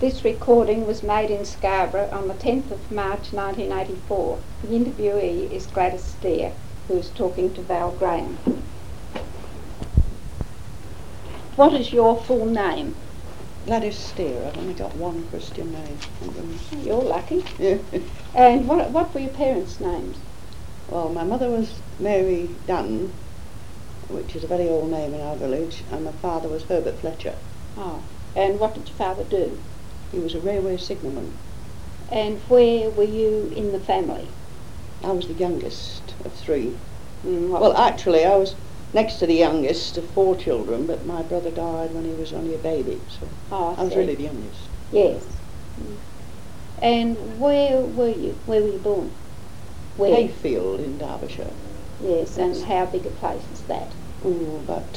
This recording was made in Scarborough on the 10th of March 1984. The interviewee is Gladys Steer, who is talking to Val Graham. What is your full name? Gladys Steer. I've only got one Christian name. You're lucky. Yeah. And what were your parents' names? Well, my mother was Mary Dunn, which is a very old name in our village, and my father was Herbert Fletcher. Oh, and what did your father do? He was a railway signalman. And where were you in the family? I was the youngest of three. Well, actually, I was next to the youngest of 4 children, but my brother died when he was only a baby, so I was really the youngest. Yes. And where were you? Where were you born? Where? Hayfield in Derbyshire. Yes, and how big a place is that? Oh, about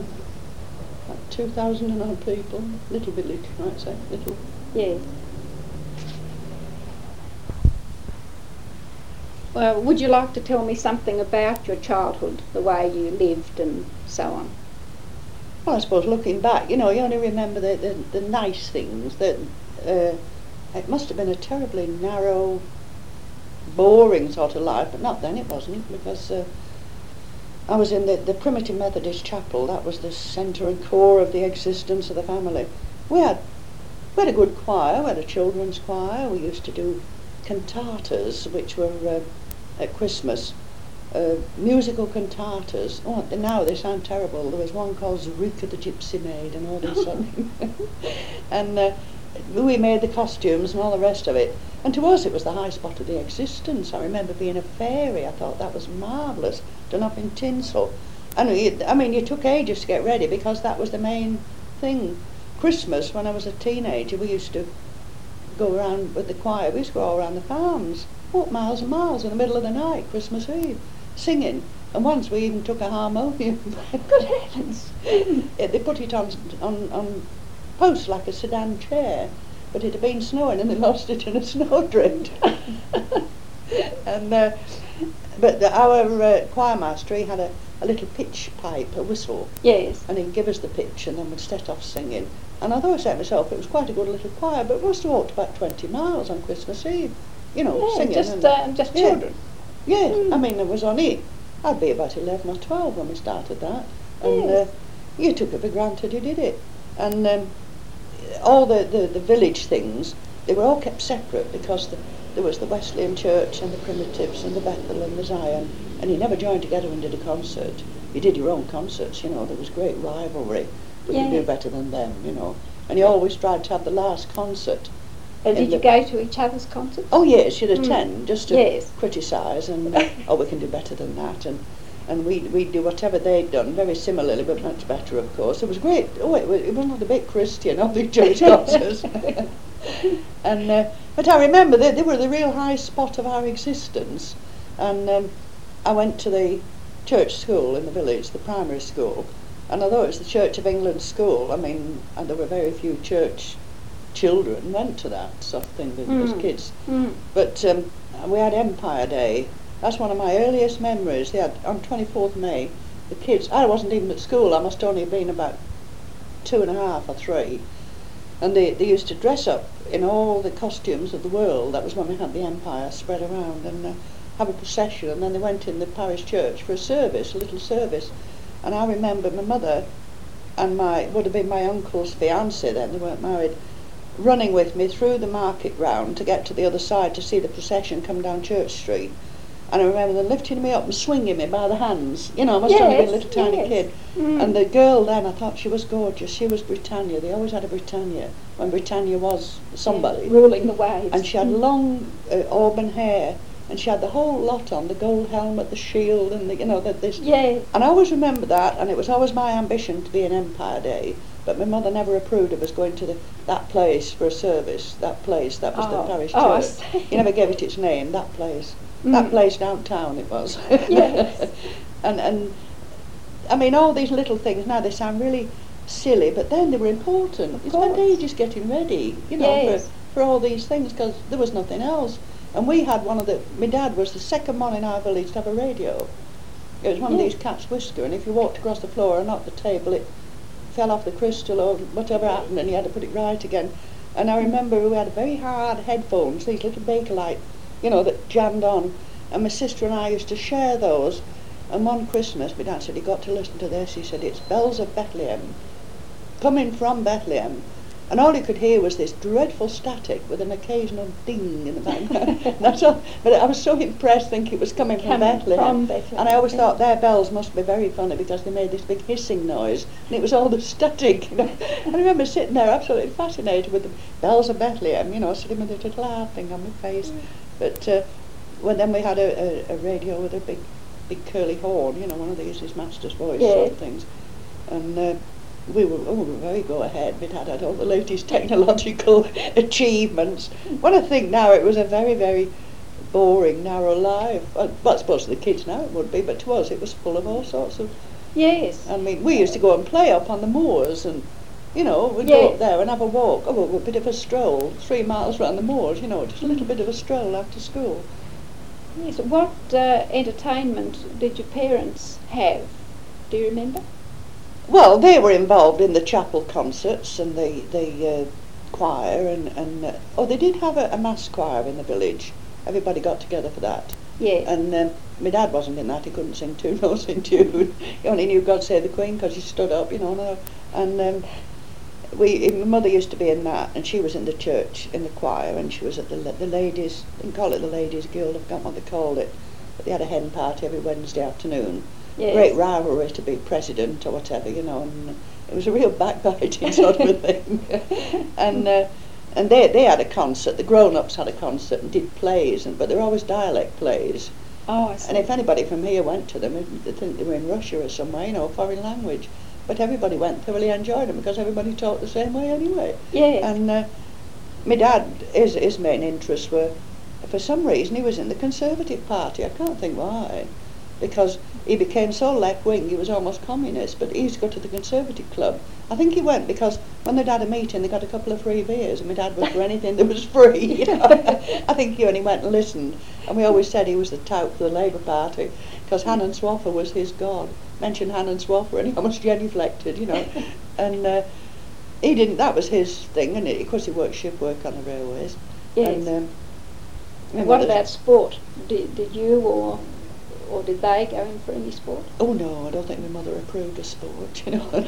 2,000 and odd people. Little village, I'd say. Little. Yes. Well, would you like to tell me something about your childhood, the way you lived and so on? Well, I suppose looking back, you only remember the nice things. That it must have been a terribly narrow, boring sort of life, but not then, it wasn't, because I was in the Primitive Methodist Chapel. That was the centre and core of the existence of the family. We had a good choir. We had a children's choir. We used to do cantatas, which were at Christmas, musical cantatas. Oh, now they sound terrible. There was one called Zurika the Gypsy Maid and all this sort of thing. And we made the costumes and all the rest of it. And to us it was the high spot of the existence. I remember being a fairy. I thought that was marvellous, done up in tinsel. And you took ages to get ready because that was the main thing. Christmas, when I was a teenager, we used to go around with the choir. We used to go all around the farms, walk miles and miles in the middle of the night, Christmas Eve, singing. And once we even took a harmonium. Good heavens! They put it on posts like a sedan chair, but it had been snowing and they lost it in a snowdrift. And but our choir master, he had a little pitch pipe, a whistle. Yes. And he'd give us the pitch and then we'd set off singing. And I thought to myself, it was quite a good little choir, but we must have walked about 20 miles on Christmas Eve, singing. Just children. Yeah, it was only, I'd be about 11 or 12 when we started that. And you took it for granted you did it. And all the village things, they were all kept separate because there was the Wesleyan Church and the Primitives and the Bethel and the Zion, and you never joined together and did a concert. You did your own concerts, there was great rivalry, but you knew better than them, and you always tried to have the last concert. And did you go to each other's concerts? Oh yes, you'd attend just to criticise and we can do better than that, and we'd do whatever they'd done, very similarly but much better, of course. It was great. It wasn't a bit Christian, all the Jewish concerts. And but I remember they were the real high spot of our existence. And I went to the church school in the village, the primary school, and although it was the Church of England school, and there were very few church children went to that sort of thing as kids. But we had Empire Day. That's one of my earliest memories. They had on 24th May, the kids, I wasn't even at school, I must only have been about 2.5 or 3, and they used to dress up in all the costumes of the world. That was when we had the Empire spread around, and have a procession, and then they went in the parish church for a little service. And I remember my mother and would have been my uncle's fiancée then, they weren't married, running with me through the market ground to get to the other side to see the procession come down Church Street. And I remember them lifting me up and swinging me by the hands. I must have been a little tiny kid. And the girl then, I thought she was gorgeous. She was Britannia. They always had a Britannia, when Britannia was somebody. Ruling the waves. And she had long auburn hair, and she had the whole lot on, the gold helmet, the shield, and this. Yeah. And I always remember that, and it was always my ambition to be an Empire Day. But my mother never approved of us going to that place for a service. That place, that was the parish church. I see. You never gave it its name, that place. That place downtown it was. Yes. and all these little things, now they sound really silly, but then they were important. You spent ages getting ready, for all these things, because there was nothing else. And we had my dad was the second one in our village to have a radio. It was one of these cat's whisker, and if you walked across the floor or knocked the table, it fell off the crystal or whatever happened, and you had to put it right again. And I remember we had very hard headphones, these little Bakelite, that jammed on. And my sister and I used to share those. And one Christmas, my dad said, "You got to listen to this." He said, "It's Bells of Bethlehem, coming from Bethlehem." And all you could hear was this dreadful static with an occasional ding in the background. That's all. But I was so impressed thinking it was coming from Bethlehem. And I always thought their bells must be very funny because they made this big hissing noise. And it was all the static, And I remember sitting there absolutely fascinated with the Bells of Bethlehem, sitting with a little laughing on my face. But then we had a radio with a big curly horn, one of these, his master's voice sort of things. And we were very go ahead. We'd had all the latest technological achievements. When I think now, it was a very, very boring, narrow life. Well, I suppose to the kids now it would be, but to us it was full of all sorts of... Yes. I mean, we used to go and play up on the moors, and, we'd go up there and have a walk, a bit of a stroll, 3 miles round the moors, just a little bit of a stroll after school. Yes. What entertainment did your parents have? Do you remember? Well, they were involved in the chapel concerts and the choir, and they did have a mass choir in the village. Everybody got together for that. Yes. And my dad wasn't in that. He couldn't sing tune nor sing tune. He only knew God Save the Queen because he stood up, And my mother used to be in that, and she was in the church in the choir, and she was at the ladies. They didn't call it the Ladies Guild. I forgot what they called it, but they had a hen party every Wednesday afternoon. Yes. Great rivalry to be president or whatever, and it was a real backbiting sort of a thing. And they had a concert. The grown-ups had a concert and did plays, but they were always dialect plays. Oh, I see. And if anybody from here went to them, they'd think they were in Russia or somewhere, foreign language. But everybody went, thoroughly enjoyed them because everybody talked the same way anyway. Yes. And my dad, his main interests were, for some reason, he was in the Conservative Party. I can't think why. Because he became so left-wing, he was almost communist, but he used to go to the Conservative Club. I think he went because when they'd had a meeting, they got a couple of free beers, and my dad was for anything that was free. I think he only went and listened. And we always said he was the tout for the Labour Party, because Hannon Swaffer was his god. Mention Hannon Swaffer, and he almost genuflected, And he didn't, that was his thing, and of course he worked shift work on the railways. Yes. And what about sport? Did you or did they go in for any sport? Oh no, I don't think my mother approved of sport,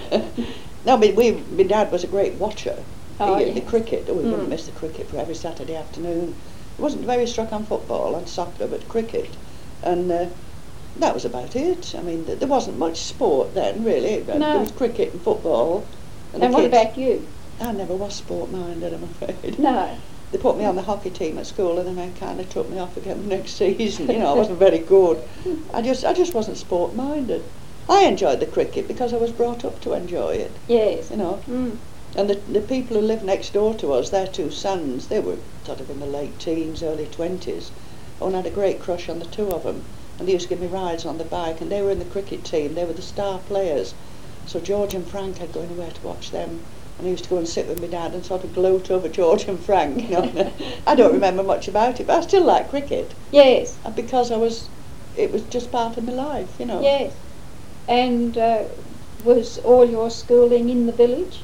No, my dad was a great watcher. The cricket, we wouldn't miss the cricket for every Saturday afternoon. He wasn't very struck on football and soccer, but cricket. And that was about it. I mean, there wasn't much sport then, really. No. There was cricket and football. And what about you? I never was sport-minded, I'm afraid. No. They put me on the hockey team at school, and then they kind of took me off again the next season. I wasn't very good. I just wasn't sport-minded. I enjoyed the cricket because I was brought up to enjoy it. Yes. And the people who lived next door to us, their 2 sons, they were sort of in the late teens, early 20s, and I had a great crush on the 2 of them. And they used to give me rides on the bike, and they were in the cricket team. They were the star players. So George and Frank had gone away to watch them. And I used to go and sit with my dad and sort of gloat over George and Frank. I don't remember much about it, but I still like cricket. Yes. Because it was just part of my life, Yes. And was all your schooling in the village?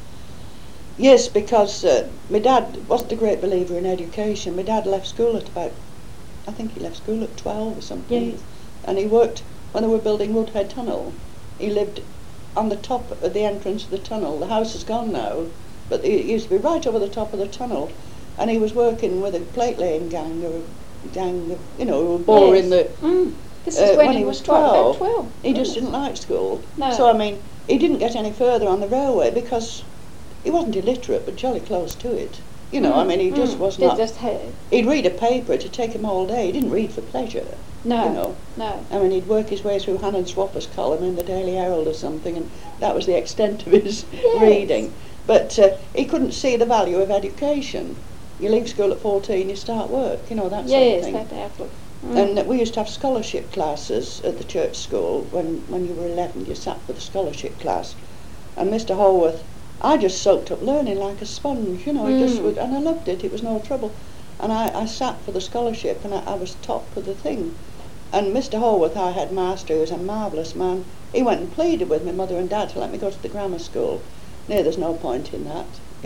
Yes, because my dad wasn't a great believer in education. My dad left school at I think he left school at 12 or something. Yes. And he worked when they were building Woodhead Tunnel. He lived on the top of the entrance of the tunnel. The house is gone now, but it used to be right over the top of the tunnel. And he was working with a plate laying gang, or a gang of, who were boring the... This is when he was 12. About 12. He just didn't like school. No. So, I mean, he didn't get any further on the railway because he wasn't illiterate, but jolly close to it. I mean, he just was not... He'd read a paper, it'd take him all day. He didn't read for pleasure. No. I mean, he'd work his way through Hannon Swaffer's column in the Daily Herald or something, and that was the extent of his reading. But he couldn't see the value of education. You leave school at 14, you start work, that sort of thing. Yes, that outlook. And we used to have scholarship classes at the church school. When you were 11, you sat for the scholarship class. And Mr. Holworth, I just soaked up learning like a sponge, he just would, and I loved it. It was no trouble. And I sat for the scholarship, and I was top of the thing. And Mr. Holworth, our headmaster, who was a marvellous man, he went and pleaded with my mother and dad to let me go to the grammar school. No, there's no point in that,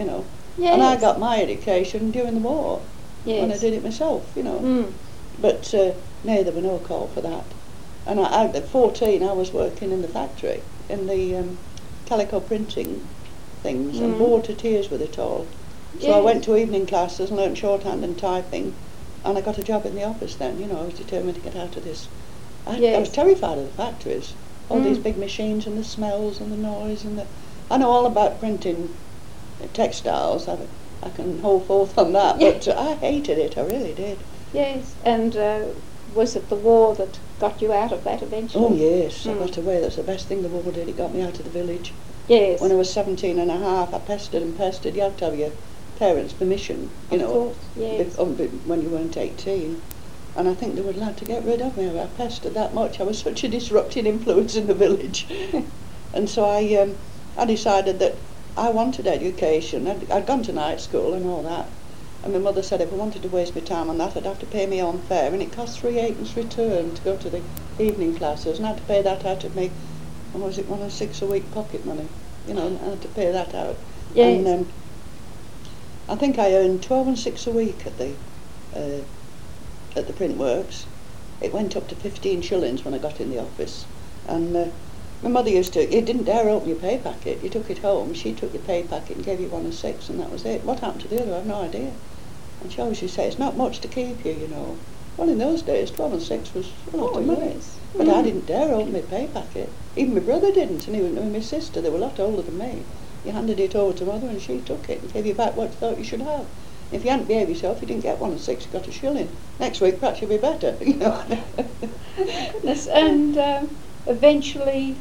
Yes. And I got my education during the war, yes. when I did it myself, you know. Mm. But no, there were no call for that. And at 14, I was working in the factory, in the calico printing things, and bored to tears with it all. So yes. I went to evening classes and learnt shorthand and typing, and I got a job in the office then. You know, I was determined to get out of this. I was terrified of the factories, all these big machines and the smells and the noise and the. I know all about printing textiles. I can hold forth on that, but I hated it. I really did. Yes, and was it the war that got you out of that eventually? Oh yes, I got away. That's the best thing the war did. It got me out of the village. Yes. When I was 17 and a half, I pestered and pestered. You had to have your parents' permission, you know, course, yes. when you weren't 18. And I think they were glad to get rid of me. I pestered that much. I was such a disrupting influence in the village. And so I decided that I wanted education. I'd gone to night school and all that. And my mother said if I wanted to waste my time on that, I'd have to pay my own fare. And it cost 3 halfpence return to go to the evening classes. And I had to pay that out of me, what was it, 1 or 6 a week pocket money. You know, and I had to pay that out. Yes. And I think I earned 12 and 6 a week at the print works. It went up to 15 shillings when I got in the office. And my mother used to, you didn't dare open your pay packet. You took it home, she took your pay packet and gave you 1 and 6, and that was it. What happened to the other, I have no idea. And she always used to say, it's not much to keep you, you know. Well, in those days, 12 and 6 was a lot of money. Yes. But I didn't dare open my pay packet. Even my brother didn't, and even my sister, they were a lot older than me. You handed it over to mother and she took it and gave you back what you thought you should have. If you hadn't behaved yourself, you didn't get 1 and 6, you got a shilling. Next week, perhaps you'll be better, you know. Goodness. And eventually,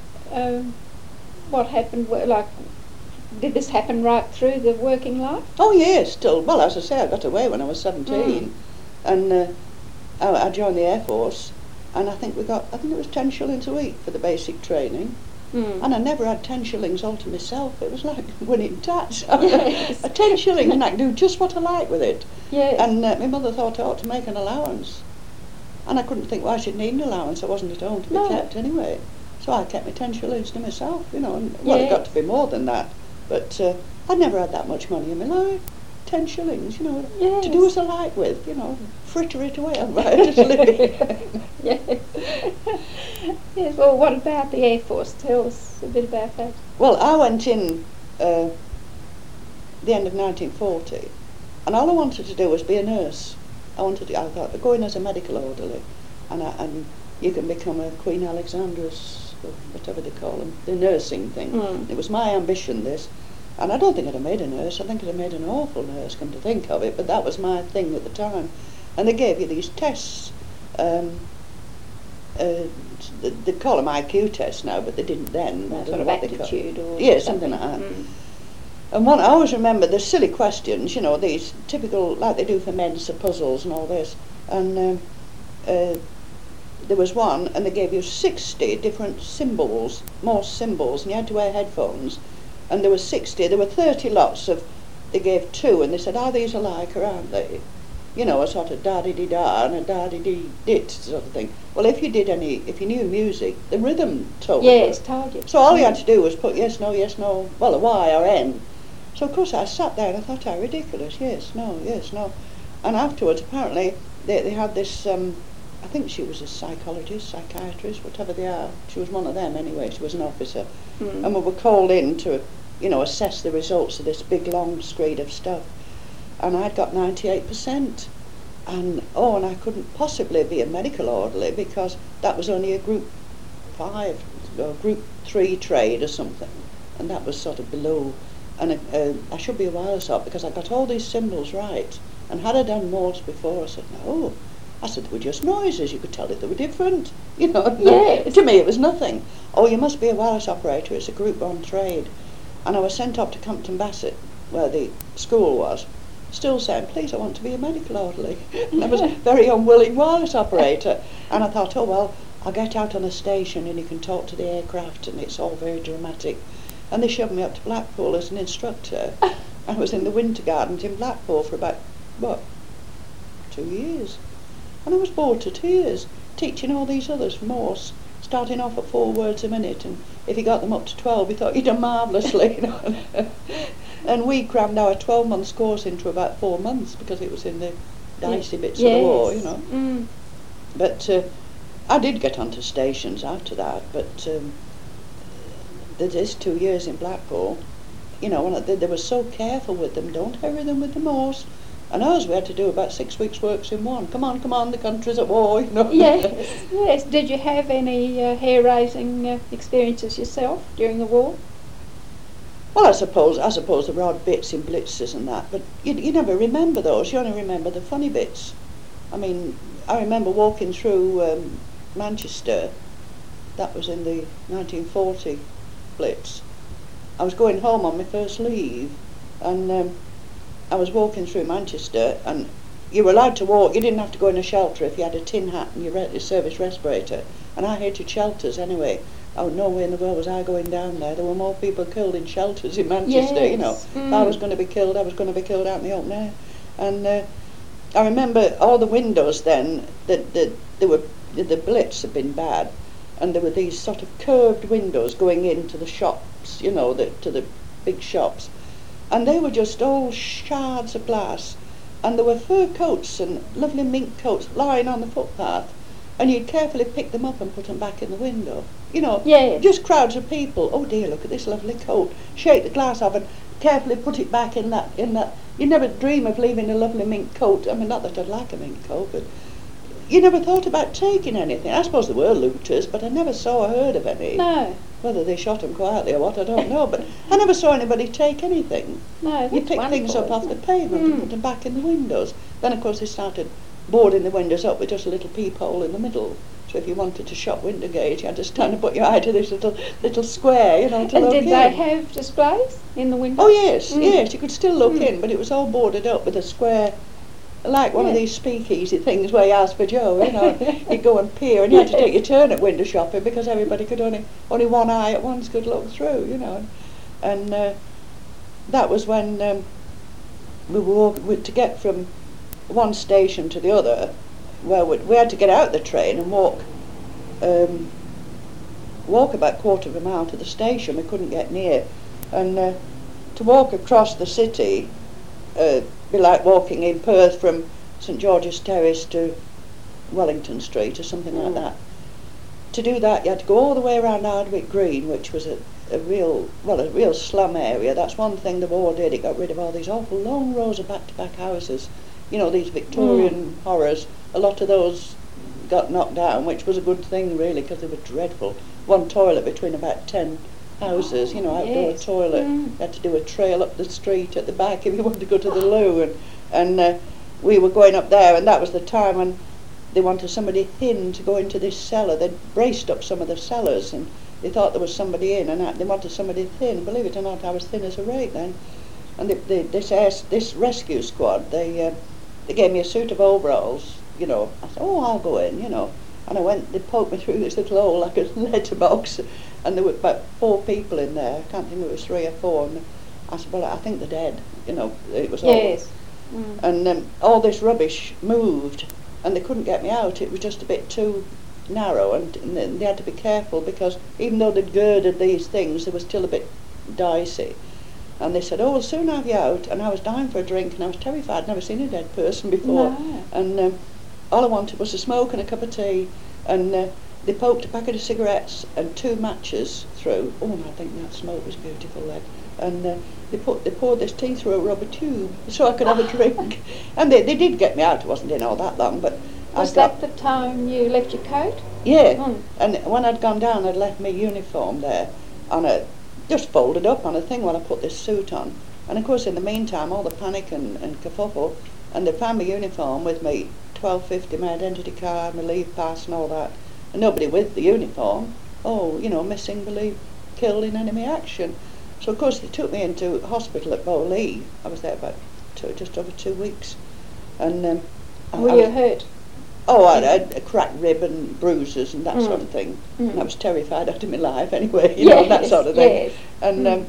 what happened? Like, did this happen right through the working life? Oh yes, still. Well, as I say, I got away when I was 17, and I joined the Air Force, and I think it was 10 shillings a week for the basic training. And I never had 10 shillings all to myself. It was like winning tax. Yes. 10 shillings and I could do just what I like with it. Yes. And my mother thought I ought to make an allowance. And I couldn't think why I should need an allowance. I wasn't at home to be kept anyway. So I kept my 10 shillings to myself, you know. And, well, it got to be more than that. But I'd never had that much money in my life. 10 shillings, you know, to do as I like with, you know, fritter it away on my just living. Yes. Yes. Well, what about the Air Force? Tell us a bit about that. Well, I went in the end of 1940, and all I wanted to do was be a nurse. I thought, go in as a medical orderly, and you can become a Queen Alexandra's, or whatever they call them, the nursing thing. It was my ambition, this. And I don't think I'd have made a nurse. I think I'd have made an awful nurse, come to think of it, but that was my thing at the time. And they gave you these tests. They call them IQ tests now, but they didn't then. I don't know what aptitude or something like that. And I always remember the silly questions, you know, these typical, like they do for Mensa puzzles and all this. And there was one, and they gave you 60 different symbols, Morse symbols, and you had to wear headphones. And there were 60, there were 30 lots of, they gave 2, and they said, are these alike or aren't they? You know, a sort of da-di-di-da and a da-di-di-dit sort of thing. Well, if you knew music, the rhythm told you. Yes, told you. So all you had to do was put yes, no, well, a Y or N. So, of course, I sat there and I thought, how ridiculous, yes, no. And afterwards, apparently, they had this, I think she was a psychologist, psychiatrist, whatever they are. She was one of them anyway, she was an officer. And we were called in to, you know, assess the results of this big long screed of stuff. And I'd got 98%. And I couldn't possibly be a medical orderly because that was only a group 5 or group 3 trade or something. And that was sort of below. And I should be a wireless op because I got all these symbols right. And had I done Morse before, I said, no. I said, they were just noises. You could tell if they were different. You know, yes. To me it was nothing. Oh, you must be a wireless operator. It's a group 1 trade. And I was sent up to Compton Bassett, where the school was, still saying, please, I want to be a medical orderly. And I was a very unwilling wireless operator. And I thought, oh, well, I'll get out on a station and you can talk to the aircraft and it's all very dramatic. And they shoved me up to Blackpool as an instructor. I was in the Winter Gardens in Blackpool for about, 2 years. And I was bored to tears, teaching all these others Morse, starting off at 4 words a minute, and if you got them up to 12, you thought you'd done marvellously, you know. And we crammed our 12 months course into about 4 months because it was in the dicey bits of the war, you know. But I did get onto stations after that, but this 2 years in Blackpool, you know, when they were so careful with them, don't hurry them with the horse. And ours, we had to do about 6 weeks' works in one. Come on, the country's at war, you know. Yes. Did you have any hair-raising experiences yourself during the war? Well, I suppose there were odd bits in blitzes and that, but you never remember those. You only remember the funny bits. I mean, I remember walking through Manchester. That was in the 1940 blitz. I was going home on my first leave, and I was walking through Manchester, and you were allowed to walk. You didn't have to go in a shelter if you had a tin hat and your service respirator. And I hated shelters anyway. Oh, no way in the world was I going down there. There were more people killed in shelters in Manchester, you know. If I was going to be killed, I was going to be killed out in the open air. And I remember all the windows then, the blitz had been bad, and there were these sort of curved windows going into the shops, you know, to the big shops. And they were just all shards of glass, and there were fur coats and lovely mink coats lying on the footpath, and you'd carefully pick them up and put them back in the window. You know, just crowds of people. Oh dear, look at this lovely coat. Shake the glass off and carefully put it back in that. You never dream of leaving a lovely mink coat. I mean, not that I'd like a mink coat, but you never thought about taking anything. I suppose there were looters, but I never saw or heard of any. No. Whether they shot them quietly or what, I don't know. But I never saw anybody take anything. No, you pick things up off the pavement and put them back in the windows. Then, of course, they started boarding the windows up with just a little peephole in the middle. So if you wanted to shop window gauge, you had to stand and put your eye to this little square, you know, to look in. And did they have displays in the windows? Oh yes, yes, you could still look in, but it was all boarded up with a square, like one of these speakeasy things where you ask for Joe, you know. You go and peer, and you had to take your turn at window shopping because everybody could only one eye at once could look through, you know. And that was when we were to get from one station to the other. Well, we had to get out the train and walk about 1/4 of a mile to the station. We couldn't get near, and to walk across the city be like walking in Perth from St George's Terrace to Wellington Street or something like that. To do that, you had to go all the way around Ardwick Green, which was a real slum area. That's one thing the war did. It got rid of all these awful long rows of back-to-back houses. You know, these Victorian horrors. A lot of those got knocked down, which was a good thing, really, because they were dreadful. One toilet between about 10 houses, you know, outdoor toilet. You had to do a trail up the street at the back if you wanted to go to the loo. And we were going up there, and that was the time when they wanted somebody thin to go into this cellar. They'd braced up some of the cellars, and they thought there was somebody in, and they wanted somebody thin. Believe it or not, I was thin as a rake then. And this rescue squad, they gave me a suit of overalls, you know. I said, oh, I'll go in, you know. And I went, they poked me through this little hole like a letterbox, and there were about 4 people in there. I can't think it was 3 or 4. And I said, well, I think they're dead, you know. It was all. And all this rubbish moved, and they couldn't get me out. It was just a bit too narrow, and they had to be careful because even though they'd girded these things, they were still a bit dicey. And they said, oh, we'll soon have you out. And I was dying for a drink, and I was terrified. I'd never seen a dead person before. No. And all I wanted was a smoke and a cup of tea. And they poked a packet of cigarettes and 2 matches through. Oh, and I think that smoke was beautiful then. And they poured this tea through a rubber tube so I could have a drink. And they did get me out. It wasn't in all that long, but was that the time you left your coat? Yeah. And when I'd gone down, I'd left my uniform there on just folded up on a thing while I put this suit on. And of course, in the meantime, all the panic and kerfuffle, and they found my uniform with me, 1250, my identity card, my leave pass and all that, and nobody with the uniform. Oh, you know, missing, believed, killed in enemy action. So of course they took me into hospital at Bowley. I was there about just over 2 weeks. And were you hurt? Oh, I had a cracked rib and bruises and that sort of thing. And I was terrified out of my life anyway, you know, that sort of thing. And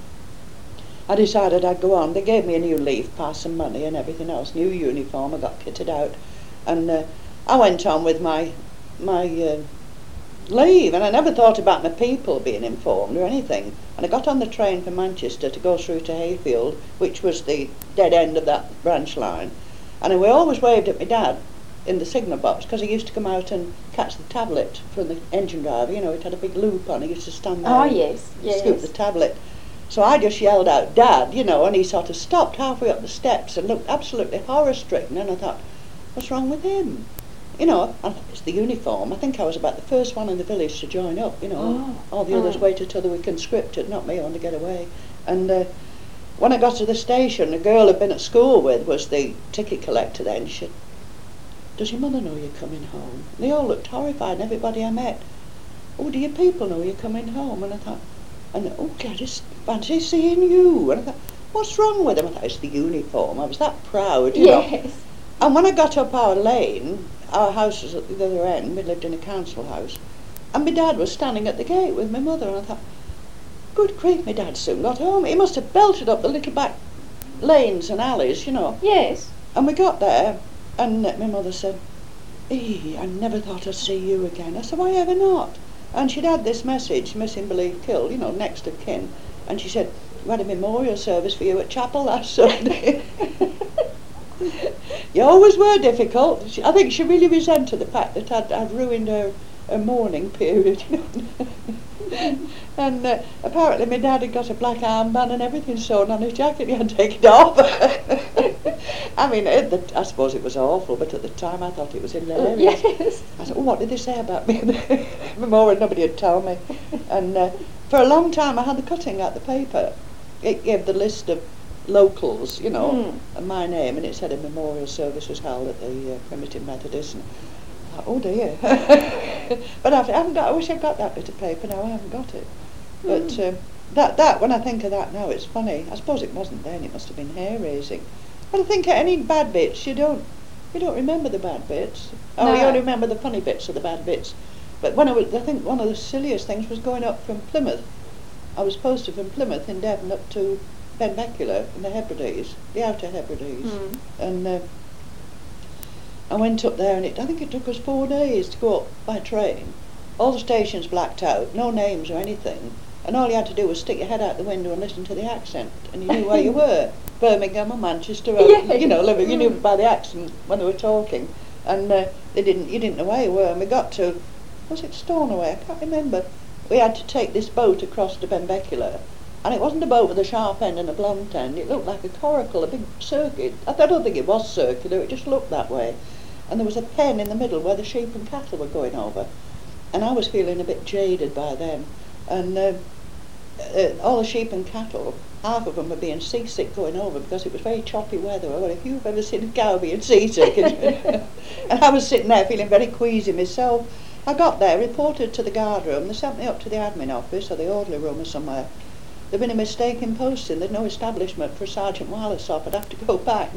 I decided I'd go on. They gave me a new leave pass and money and everything else, new uniform. I got kitted out. And I went on with my leave, and I never thought about my people being informed or anything. And I got on the train from Manchester to go through to Hayfield, which was the dead end of that branch line, and we always waved at my dad in the signal box, because he used to come out and catch the tablet from the engine driver. You know, it had a big loop on. He used to stand there and scoop the tablet. So I just yelled out, "Dad," you know, and he sort of stopped halfway up the steps and looked absolutely horror-stricken, and I thought, what's wrong with him? You know, I thought, it's the uniform. I think I was about the first one in the village to join up, you know. All the others waited till they were conscripted, not me, on to get away. And when I got to the station, a girl I'd been at school with was the ticket collector then. She said, "Does your mother know you're coming home?" And they all looked horrified, and everybody I met, "Oh, do your people know you're coming home?" And I thought, "Oh, Gladys, fancy seeing you." And I thought, what's wrong with them? I thought, it's the uniform. I was that proud, you know. And when I got up our lane, our house was at the other end, we lived in a council house, and my dad was standing at the gate with my mother, and I thought, good grief, my dad soon got home. He must have belted up the little back lanes and alleys, you know. Yes. And we got there, and my mother said, I never thought I'd see you again. I said, why ever not? And she'd had this message, missing, believed, killed, you know, next of kin. And she said, we had a memorial service for you at chapel last Sunday. You always were difficult. I think she really resented the fact that I'd ruined her mourning period, you know. And apparently my dad had got a black armband and everything sewn on his jacket. He had to take it off. I mean, I suppose it was awful, but at the time I thought it was hilarious. Yes. I said, what did they say about me? More and nobody had told me. And for a long time I had the cutting out the paper. It gave the list of locals, you know, and my name, and it said a memorial service was held at the Primitive Methodist. And I thought, oh dear. But I wish I'd got that bit of paper now. I haven't got it. But that when I think of that now, it's funny. I suppose it wasn't then. It must have been hair raising. But I think any bad bits, you don't remember the bad bits. Oh, you only remember the funny bits of the bad bits. But I think one of the silliest things was going up from Plymouth. I was posted from Plymouth in Devon up to Benbecula in the Hebrides, the Outer Hebrides, and I went up there, and I think it took us 4 days to go up by train. All the stations blacked out, no names or anything, and all you had to do was stick your head out the window and listen to the accent, and you knew where you were. Birmingham or Manchester, or, you know, living. You knew by the accent when they were talking, and you didn't know where you were. And we got to, was it Stornoway? I can't remember. We had to take this boat across to Benbecula, and it wasn't a boat with a sharp end and a blunt end. It looked like a coracle, a big circuit. I don't think it was circular. It just looked that way. And there was a pen in the middle where the sheep and cattle were going over, and I was feeling a bit jaded by then. And all the sheep and cattle, half of them were being seasick going over because it was very choppy weather. Oh, if you've ever seen a cow being seasick. And I was sitting there feeling very queasy myself. I got there, reported to the guard room. They sent me up to the admin office or the orderly room or somewhere. There'd been a mistake in posting. There'd no establishment for Sergeant Wallisop. I'd have to go back.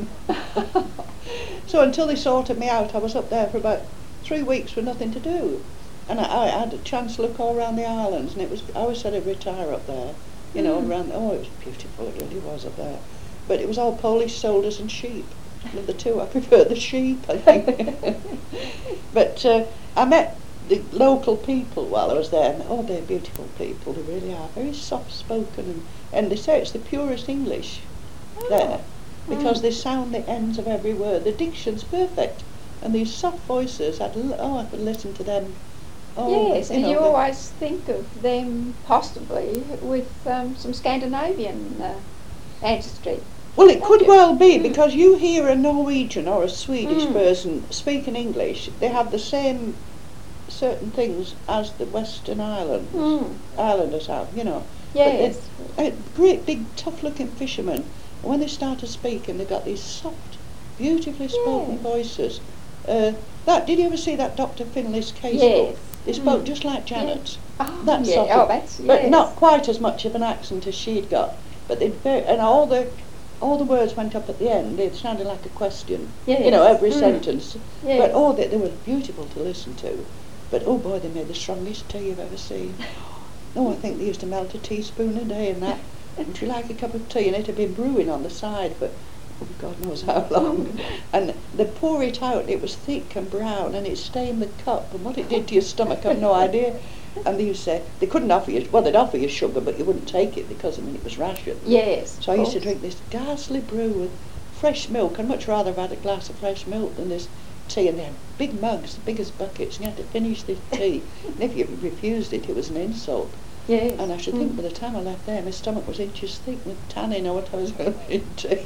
So until they sorted me out, I was up there for about 3 weeks with nothing to do. And I had a chance to look all around the islands, and I always said I'd retire up there, you know, around. Oh, it was beautiful, it really was up there. But it was all Polish soldiers and sheep. Of the two, I prefer the sheep, I think. But I met the local people while I was there, and oh, they're beautiful people, they really are, very soft-spoken, and they say it's the purest English there, because they sound the ends of every word. The diction's perfect, and these soft voices, I could listen to them. Oh, yes, and you always think of them possibly with some Scandinavian ancestry. Well, it could well be, because you hear a Norwegian or a Swedish person speaking English, they have the same certain things as the Western Islanders have, you know. Yes. Great big tough-looking fishermen. And when they started speaking, they got these soft, beautifully spoken voices. Did you ever see that Dr. Finley's case book? They spoke just like Janet's. Oh, That's yeah. soft, That's but not quite as much of an accent as she'd got. But and all the words went up at the end. It sounded like a question. Yes. You know, every sentence. Yes. But they were beautiful to listen to. But oh boy, they made the strongest tea you've ever seen. Oh, I think they used to melt a teaspoon a day in that. Would you like a cup of tea? And it had been brewing on the side for God knows how long. And they pour it out, it was thick and brown, and it stained the cup, and what it did to your stomach, I've no idea. And they used to say, they couldn't offer you, well, they'd offer you sugar, but you wouldn't take it because, I mean, it was ration. Yes. So I used to drink this ghastly brew with fresh milk. I'd much rather have had a glass of fresh milk than this tea. And they had big mugs, the biggest buckets, and you had to finish this tea. And if you refused it, it was an insult. Yes. And I should think by the time I left there, my stomach was inches thick with tannin or what I was having in tea.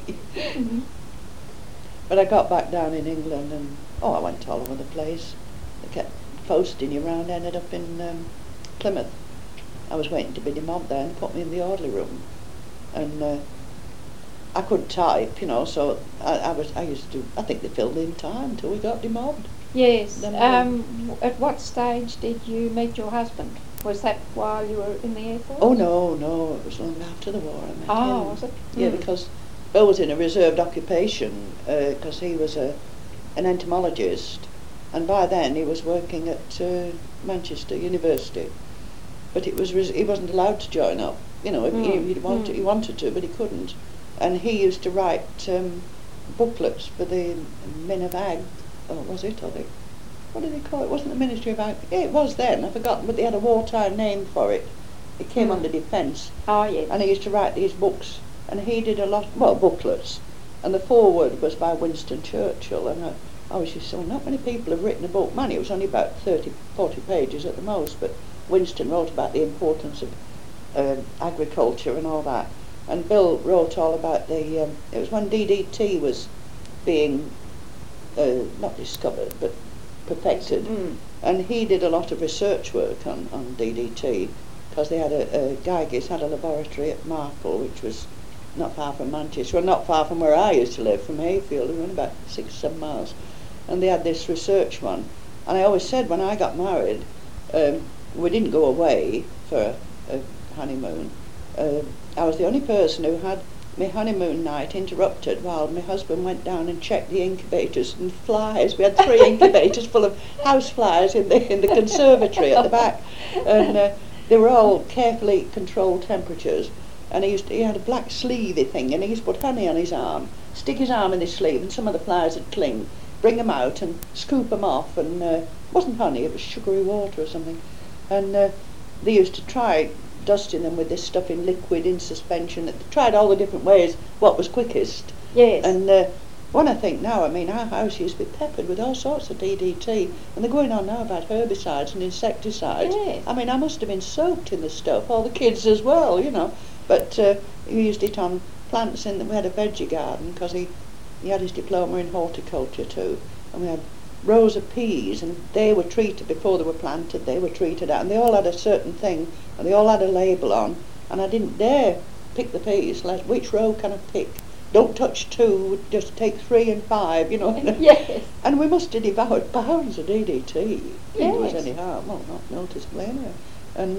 But I got back down in England, and I went all over the place. They kept posting you around. I ended up in Plymouth. I was waiting to be demobbed there, and put me in the orderly room. And I couldn't type, so I used to. I think they filled in time until we got demobbed. Yes. At what stage did you meet your husband? Was that while you were in the Air Force? Oh no, it was long after the war I met him. Oh, was it? Yeah, because Bill was in a reserved occupation because he was an entomologist, and by then he was working at Manchester University. But it was he wasn't allowed to join up. He wanted to, but he couldn't. And he used to write booklets for the Men of Ag. Oh, was it? What did they call it? It wasn't the Ministry of Ag. Yeah, it was then. I've forgotten, but they had a wartime name for it. It came under defence. Oh, yes. And he used to write these books, and he did a lot, booklets. And the foreword was by Winston Churchill, and I was just saying, not many people have written a book. Man, it was only about 30, 40 pages at the most, but Winston wrote about the importance of agriculture and all that. And Bill wrote all about it was when DDT was being, not discovered, but perfected. And he did a lot of research work on DDT, because they had Geiges had a laboratory at Marple, which was not far from Manchester, well, not far from where I used to live, from Hayfield, we were about 6 or 7 miles. And they had this research one. And I always said when I got married, we didn't go away for a honeymoon. I was the only person who had my honeymoon night interrupted while my husband went down and checked the incubators and flies. We had 3 incubators full of house flies in the conservatory at the back, and they were all carefully controlled temperatures. And he had a black sleevey thing, and he used to put honey on his arm, stick his arm in his sleeve, and some of the flies would cling, bring them out and scoop them off, and it wasn't honey, it was sugary water or something. And they used to try dusting them with this stuff in liquid, in suspension. They tried all the different ways, what was quickest. Yes. And when I think now, I mean, our house used to be peppered with all sorts of DDT, and they're going on now about herbicides and insecticides. Yes. I mean, I must have been soaked in the stuff, all the kids as well, But he used it on plants we had a veggie garden, because he had his diploma in horticulture too, and we had rows of peas, and they were treated before they were planted. They were treated out, and they all had a certain thing, and they all had a label on, and I didn't dare pick the peas. Like, which row can I pick? Don't touch 2, just take 3 and 5, Yes. And we must have devoured pounds of DDT. If there was Yes. any harm, well, not noticeably anyway. And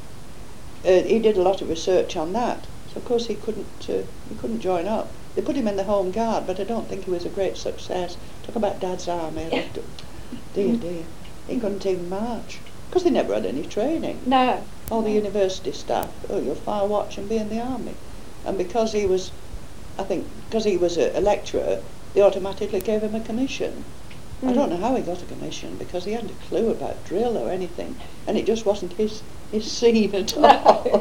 he did a lot of research on that. So of course he couldn't join up. They put him in the Home Guard, but I don't think he was a great success. Talk about Dad's army. Dear. He couldn't even march, because they never had any training. No. All the university staff, you'll fire watch and be in the army. And because he was a lecturer, they automatically gave him a commission. I don't know how he got a commission, because he hadn't a clue about drill or anything, and it just wasn't his scene at all.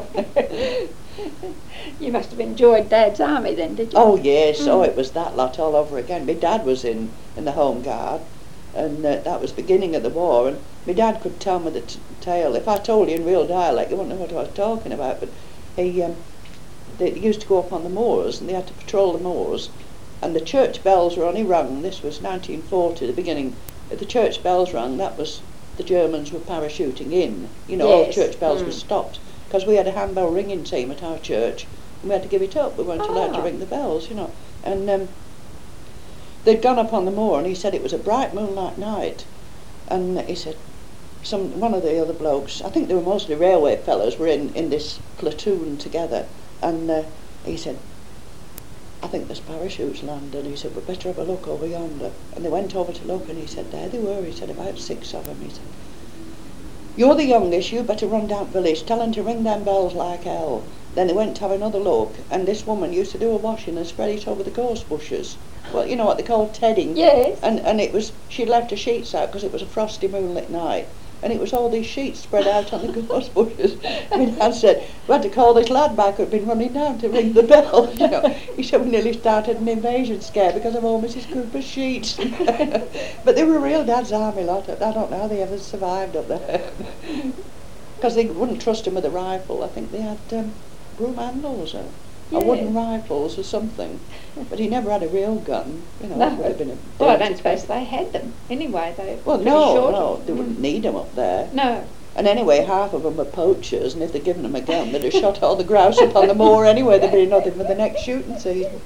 You must have enjoyed Dad's army then, did you? Oh yes, it was that lot all over again. My dad was in the Home Guard, and that was the beginning of the war, and my dad could tell me the tale. If I told you in real dialect, you wouldn't know what I was talking about, but they used to go up on the moors, and they had to patrol the moors, and the church bells were only rung. This was 1940, the beginning. The church bells rung, that was the Germans were parachuting in. All church bells were stopped, because we had a handbell ringing team at our church, and we had to give it up. We weren't allowed to ring the bells, And they'd gone up on the moor, and he said it was a bright moonlight night, and he said one of the other blokes, I think they were mostly railway fellows, were in this platoon together, and he said, I think there's parachutes landing. He said, we'd better have a look over yonder. And they went over to look, and he said, there they were. He said, about 6 of them. He said, "You're the youngest, you better run down village, tell them to ring them bells like hell." Then they went to have another look, and this woman used to do a washing and spread it over the gorse bushes. Well, you know what they call tedding. Yes. And it was, she'd left her sheets out because it was a frosty moonlit night, and it was all these sheets spread out on the gorse bushes. My dad said, "We had to call this lad back who'd been running down to ring the bell." You know, he said we nearly started an invasion scare because of all Mrs. Cooper's sheets. But they were a real Dad's Army lot. I don't know how they ever survived up there. Because they wouldn't trust him with a rifle. I think they had broom handles or wooden rifles or something. But he never had a real gun. You know, No. it would have been a Well, I don't suppose they had them. Anyway, they well, pretty no, short. no, they wouldn't need them up there. No. And anyway, half of them were poachers, and if they'd given them a gun, they'd have shot all the grouse up on the moor anyway. There'd be nothing for the next shooting season.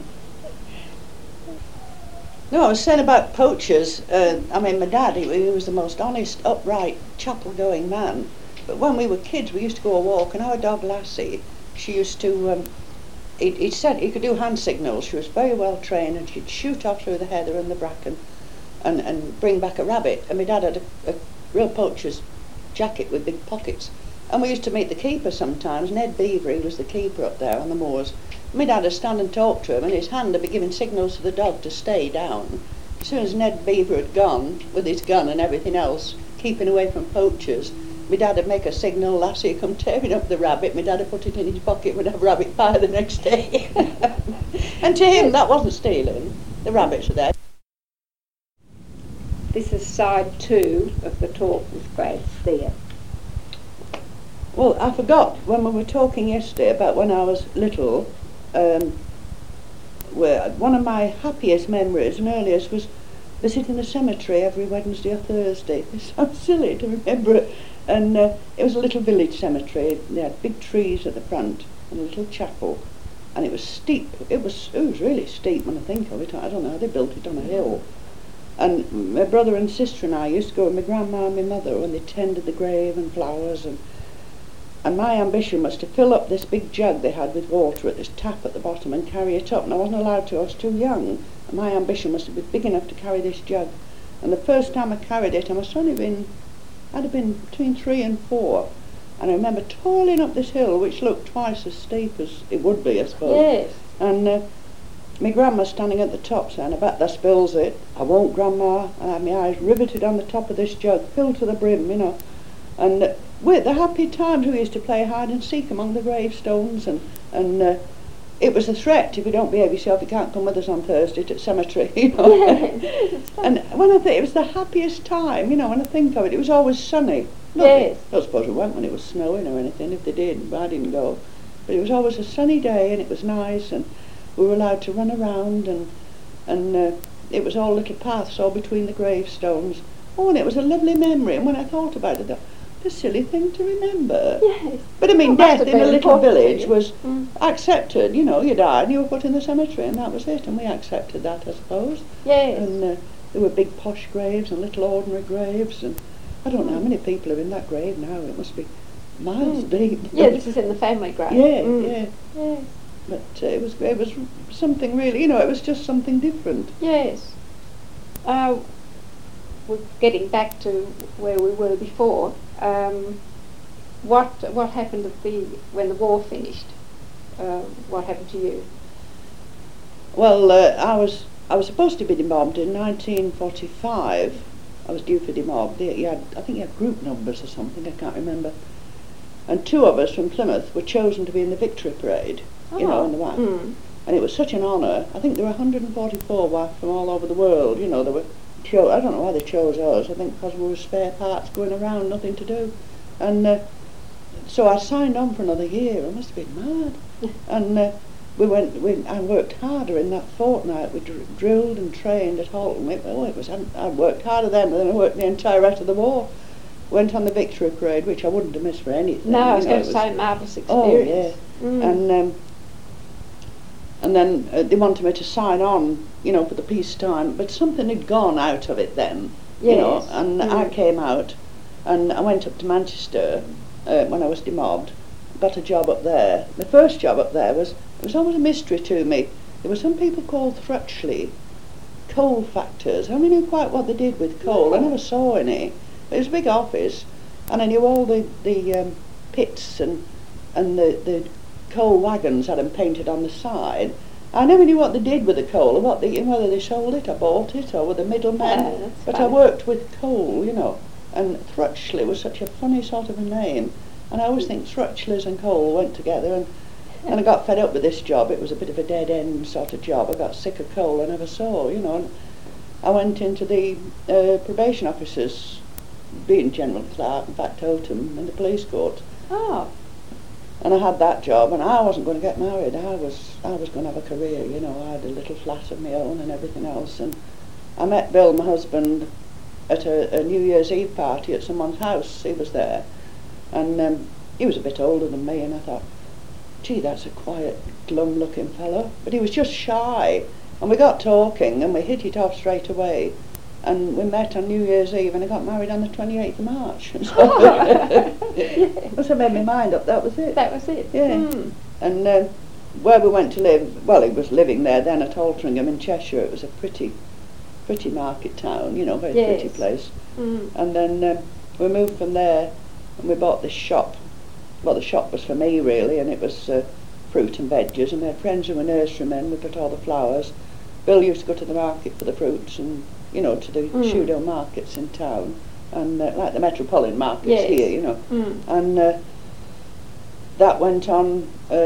No, I was saying about poachers. I mean, my dad, he was the most honest, upright, chapel-going man. But when we were kids, we used to go a walk, and our dog Lassie, she used to, he said he could do hand signals. She was very well trained, and she'd shoot off through the heather and the bracken and bring back a rabbit. And my dad had a real poacher's jacket with big pockets. And we used to meet the keeper sometimes. Ned Beaver, he was the keeper up there on the moors. My dad would stand and talk to him, and his hand would be giving signals to the dog to stay down. As soon as Ned Beaver had gone, with his gun and everything else, keeping away from poachers, my dad would make a signal, Lassie would come tearing up the rabbit, my dad would put it in his pocket, would have rabbit pie the next day. And to him, that wasn't stealing. The rabbits were there. This is side 2 of the talk with Gladys Steer. Well, I forgot, when we were talking yesterday about when I was little, where one of my happiest memories and earliest was visiting the cemetery every Wednesday or Thursday. It sounds silly to remember it. And it was a little village cemetery. They had big trees at the front and a little chapel. And it was steep. It was really steep when I think of it. I don't know how they built it on a hill. And my brother and sister and I used to go with my grandma and my mother when they tended the grave and flowers. And my ambition was to fill up this big jug they had with water at this tap at the bottom and carry it up. And I wasn't allowed to, I was too young. And my ambition was to be big enough to carry this jug. And the first time I carried it, I'd have been between 3 and 4. And I remember toiling up this hill, which looked twice as steep as it would be, I suppose. Yes. And my grandma standing at the top saying, "I bet that spills it." "I won't, Grandma." And I had my eyes riveted on the top of this jug, filled to the brim, you know. And with the happy times we used to play hide and seek among the gravestones, and it was a threat, if you don't behave yourself, you can't come with us on Thursday to the cemetery, you know. And when I think it was the happiest time, you know, when I think of it, it was always sunny. Yes. I don't suppose we went when it was snowing or anything, if they did, but I didn't go. But it was always a sunny day, and it was nice, and we were allowed to run around, and it was all little paths all between the gravestones. Oh, and it was a lovely memory, and when I thought about it, I thought, a silly thing to remember. Yes. But I mean, Well, death in a little village was Mm. accepted. You know, you died and you were put in the cemetery, and that was it. And we accepted that, I suppose. Yes. And there were big posh graves and little ordinary graves, and I don't know how many people are in that grave now. It must be miles deep. Yeah, this is in the family grave. Yeah, Mm. yeah. Yes. But it was something really. You know, it was just something different. Yes. We're getting back to where we were before. What happened when the war finished? What happened to you? Well, I was supposed to be demobbed in 1945. I was due for demob. I think you had group numbers or something. I can't remember. And 2 of us from Plymouth were chosen to be in the Victory Parade. You know, in the van. Mm. And it was such an honour. I think there were 144 from all over the world. You know, I don't know why they chose us. I think because we were spare parts going around, nothing to do. And so I signed on for another year. I must have been mad. And I worked harder in that fortnight. We drilled and trained at Halton. I worked harder then than I worked the entire rest of the war. Went on the Victory Parade, which I wouldn't have missed for anything. No, I was going to say marvellous experience. Oh, yeah. Mm. And then they wanted me to sign on, you know, for the peacetime, but something had gone out of it then, you know, and I came out, and I went up to Manchester when I was demobbed, got a job up there. The first job up there it was always a mystery to me. There were some people called Thrutchley, coal factors. I only knew quite what they did with coal. I never saw any. It was a big office, and I knew all the pits and the coal wagons had them painted on the side. I never knew what they did with the coal, or whether they sold it, or bought it, or were the middlemen. Yeah, But funny. I worked with coal, you know, and Thrutchley was such a funny sort of a name. And I always think Thrutchleys and coal went together, and I got fed up with this job. It was a bit of a dead-end sort of job. I got sick of coal I never saw, you know. And I went into the probation officers, being general clerk, in fact, Oldham, in the police court. Oh. And I had that job, and I wasn't going to get married. I was going to have a career, you know. I had a little flat of my own and everything else. And I met Bill, my husband, at a New Year's Eve party at someone's house. He was there, and he was a bit older than me. And I thought, gee, that's a quiet, glum-looking fellow. But he was just shy. And we got talking, and we hit it off straight away. And we met on New Year's Eve, and I got married on the 28th of March. So I made my mind up, that was it. That was it. Yeah. Mm. And where we went to live, well, he was living there then at Altrincham in Cheshire. It was a pretty market town, you know, very pretty place. Mm. And then we moved from there, and we bought this shop. Well, the shop was for me, really, and it was fruit and veggies, and we had friends who were nurserymen. We got all the flowers. Bill used to go to the market for the fruits, and, you know, to the Shudo markets in town, and like the Metropolitan markets here, you know. Mm. And that went on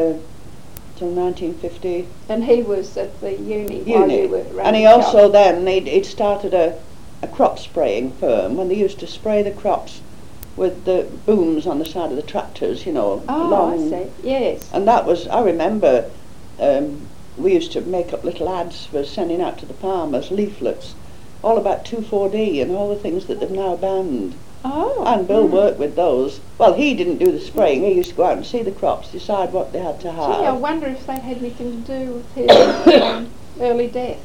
till 1950. And he was at the uni while you were running And he the shop. also then, he'd started a crop spraying firm when they used to spray the crops with the booms on the side of the tractors, you know. Oh, long. I see. Yes. And that was, I remember, we used to make up little ads for sending out to the farmers, leaflets, all about 2,4-D and all the things that they've now banned. Oh. And Bill worked with those. Well, he didn't do the spraying. He used to go out and see the crops, decide what they had to have. Gee, I wonder if that had anything to do with his early death.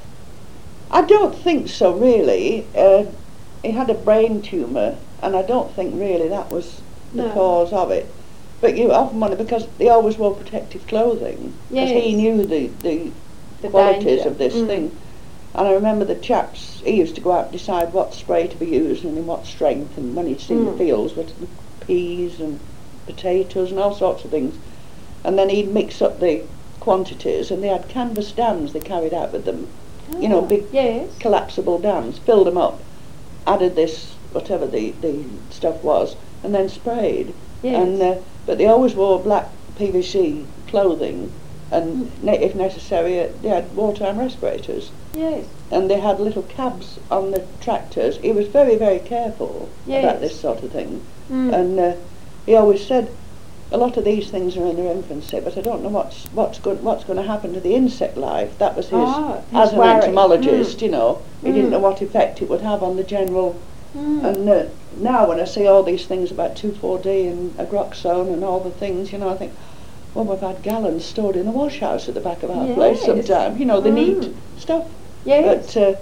I don't think so, really. He had a brain tumour, and I don't think really that was the cause of it. But you often wonder, because they always wore protective clothing, because he knew the qualities danger of this thing. And I remember the chaps, he used to go out and decide what spray to be used and in what strength, and when he'd seen the fields, what the peas and potatoes and all sorts of things. And then he'd mix up the quantities, and they had canvas dams they carried out with them. Oh. You know, big collapsible dams, filled them up, added this, whatever the stuff was, and then sprayed. Yes. And but they always wore black PVC clothing, and if necessary, they had wartime respirators. Yes. And they had little cabs on the tractors. He was very, very careful about this sort of thing. And he always said, a lot of these things are in their infancy, but I don't know what's going to happen to the insect life. That was his as an entomologist, you know. He didn't know what effect it would have on the general. And now when I see all these things about 2,4-D and agroxone and all the things, you know, I think, well, we've had gallons stored in the wash house at the back of our place sometimes, you know, the neat stuff. Yes. But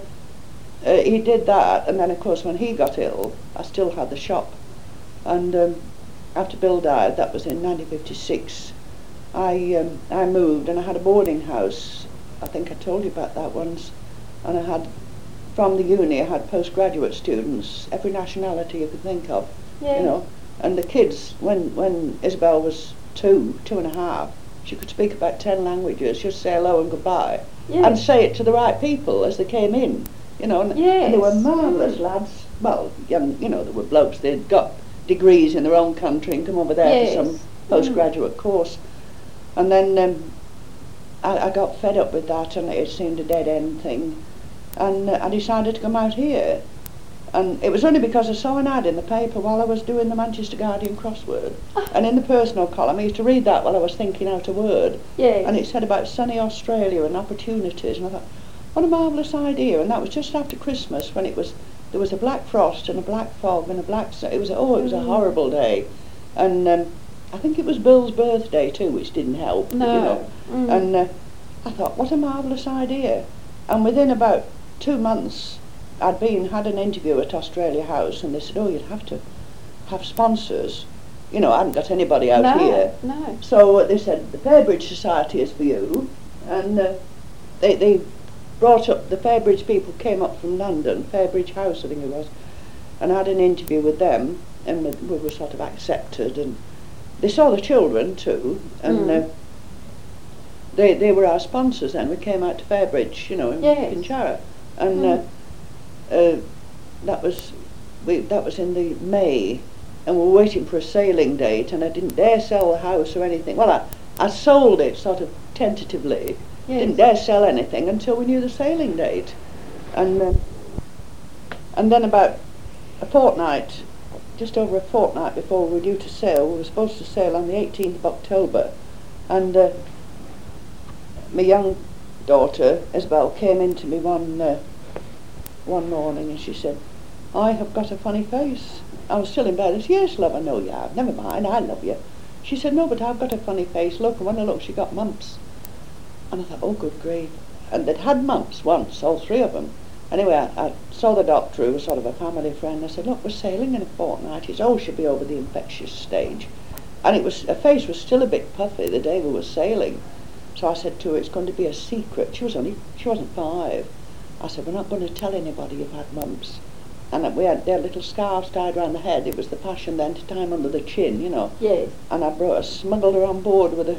he did that, and then of course when he got ill, I still had the shop. And after Bill died, that was in 1956, I moved, and I had a boarding house. I think I told you about that once. And I had, from the uni, I had postgraduate students, every nationality you could think of, you know. And the kids, when Isabel was two and a half, she could speak about 10 languages, just say hello and goodbye, and say it to the right people as they came in, you know. And they were marvellous lads. Well, young, you know, they were blokes. They'd got degrees in their own country and come over there for some postgraduate course. And then I got fed up with that, and it seemed a dead-end thing. And I decided to come out here. And it was only because I saw an ad in the paper while I was doing the Manchester Guardian crossword. And in the personal column, I used to read that while I was thinking out a word. And it said about sunny Australia and opportunities. And I thought, what a marvellous idea. And that was just after Christmas, when there was a black frost and a black fog and a black... It was a horrible day. And I think it was Bill's birthday too, which didn't help. You know. And I thought, what a marvellous idea. And within about 2 months, I'd had an interview at Australia House, and they said, oh, you'd have to have sponsors. You know, I hadn't got anybody out here. So they said, the Fairbridge Society is for you. And they brought up, the Fairbridge people came up from London, Fairbridge House I think it was, and I had an interview with them, and we were sort of accepted, and they saw the children too, and they were our sponsors then. We came out to Fairbridge, in Pinjarra, and that was in the May, and we were waiting for a sailing date, and I didn't dare sell the house or anything. Well, I sold it sort of tentatively, didn't dare sell anything until we knew the sailing date, and then about a fortnight, just over a fortnight before we were due to sail, we were supposed to sail on the 18th of October, and my young daughter, Isabel, came in to me one morning and she said, "I have got a funny face." I was still in bed. I said, "Yes, love, I know you have. Never mind, I love you." She said, "No, but I've got a funny face. Look," and when I looked, she got mumps. And I thought, oh, good grief. And they'd had mumps once, all three of them. Anyway, I saw the doctor, who was sort of a family friend. I said, "Look, we're sailing in a fortnight." He said, "Oh, she'll be over the infectious stage." And her face was still a bit puffy the day we were sailing. So I said to her, "It's going to be a secret." She wasn't 5. I said, "We're not going to tell anybody you've had mumps." And we had their little scarves tied round the head. It was the fashion then to tie them under the chin, Yes. And I smuggled her on board with a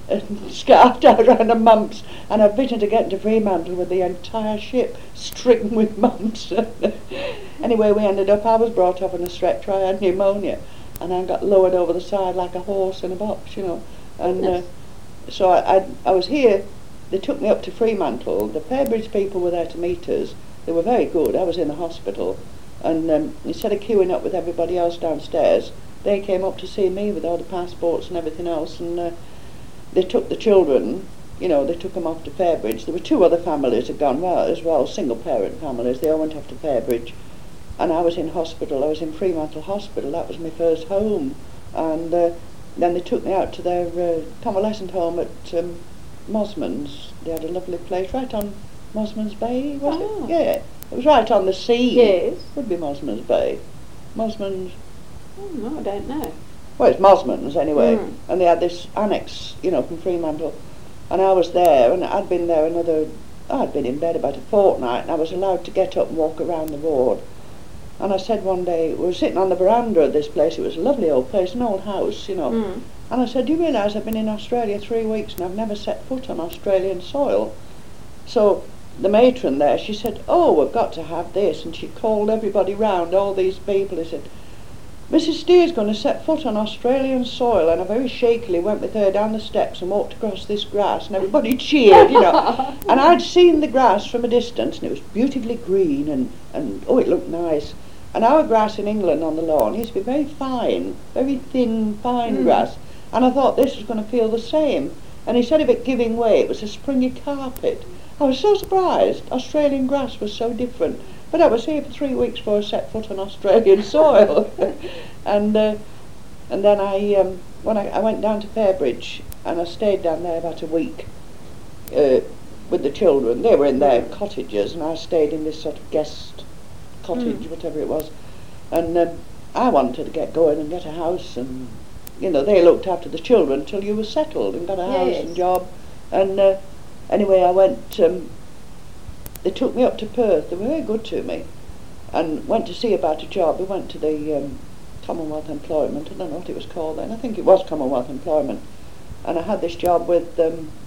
scarf tied round her mumps, and I'd bitten to get into Fremantle with the entire ship stricken with mumps. Anyway, we ended up, I was brought up in a stretcher. I had pneumonia, and I got lowered over the side like a horse in a box, And so I was here. They took me up to Fremantle. The Fairbridge people were there to meet us. They were very good. I was in the hospital, and instead of queuing up with everybody else downstairs, they came up to see me with all the passports and everything else, and they took the children, they took them off to Fairbridge. There were 2 other families had gone as well, single-parent families. They all went off to Fairbridge, and I was in hospital. I was in Fremantle Hospital. That was my first home, and then they took me out to their convalescent home at Mosman's. They had a lovely place right on Mosman's Bay, was it? Yeah, it was right on the sea. Yes. Would be Mosman's Bay. Mosman's. Oh, no, I don't know. Well, it's Mosman's anyway, and they had this annex, from Fremantle, and I was there, and I'd been there I'd been in bed about a fortnight, and I was allowed to get up and walk around the ward. And I said one day, we were sitting on the veranda of this place. It was a lovely old place, an old house, and I said, "Do you realise I've been in Australia 3 weeks and I've never set foot on Australian soil?" So the matron there, she said, "Oh, we've got to have this," and she called everybody round, all these people. She said, "Mrs. Steer's going to set foot on Australian soil," and I very shakily went with her down the steps and walked across this grass, and everybody cheered, And I'd seen the grass from a distance, and it was beautifully green, and it looked nice. And our grass in England on the lawn used to be very fine, very thin, fine grass, and I thought this was going to feel the same. And instead of it giving way, it was a springy carpet. I was so surprised. Australian grass was so different. But I was here for 3 weeks before I set foot on Australian soil. and then when I went down to Fairbridge, and I stayed down there about a week with the children. They were in their cottages, and I stayed in this sort of guest cottage, whatever it was. And I wanted to get going and get a house, and they looked after the children till you were settled and got a house and job. And anyway, I went. They took me up to Perth. They were very good to me, and went to see about a job. We went to the Commonwealth Employment. I don't know what it was called then. I think it was Commonwealth Employment. And I had this job with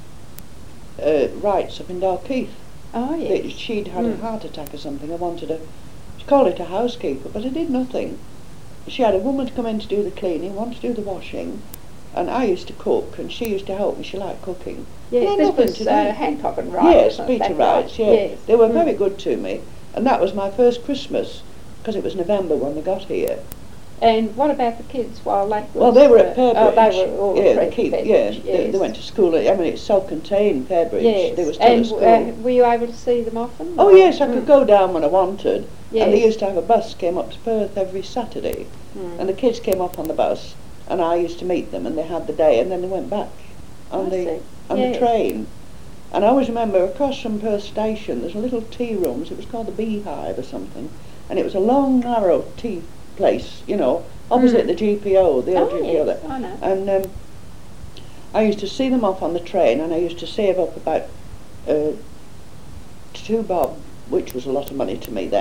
Wrights up in Dalkeith. Oh, yes. She'd had a heart attack or something. I wanted she called it a housekeeper, but I did nothing. She had a woman to come in to do the cleaning, one to do the washing, and I used to cook, and she used to help me. She liked cooking. Yes, this was Hancock and Wright. Yes, Peter Wrights, Yes. They were very good to me, and that was my first Christmas, because it was November when we got here. And what about the kids while that was... Well, they were at Fairbridge. Oh, they were all at Fairbridge, yes. They went to school. I mean, it's self-contained, Fairbridge. Yes. They were still at school. Were you able to see them often? Oh, yes, I could go down when I wanted. Yes. And they used to have a bus came up to Perth every Saturday. And the kids came up on the bus, and I used to meet them, and they had the day, and then they went back on the train. And I always remember across from Perth Station, there's a little tea rooms. It was called the Beehive or something, and it was a long, narrow tea place, opposite the GPO, the old GPO there. I know. And I used to see them off on the train, and I used to save up about 2 bob, which was a lot of money to me then,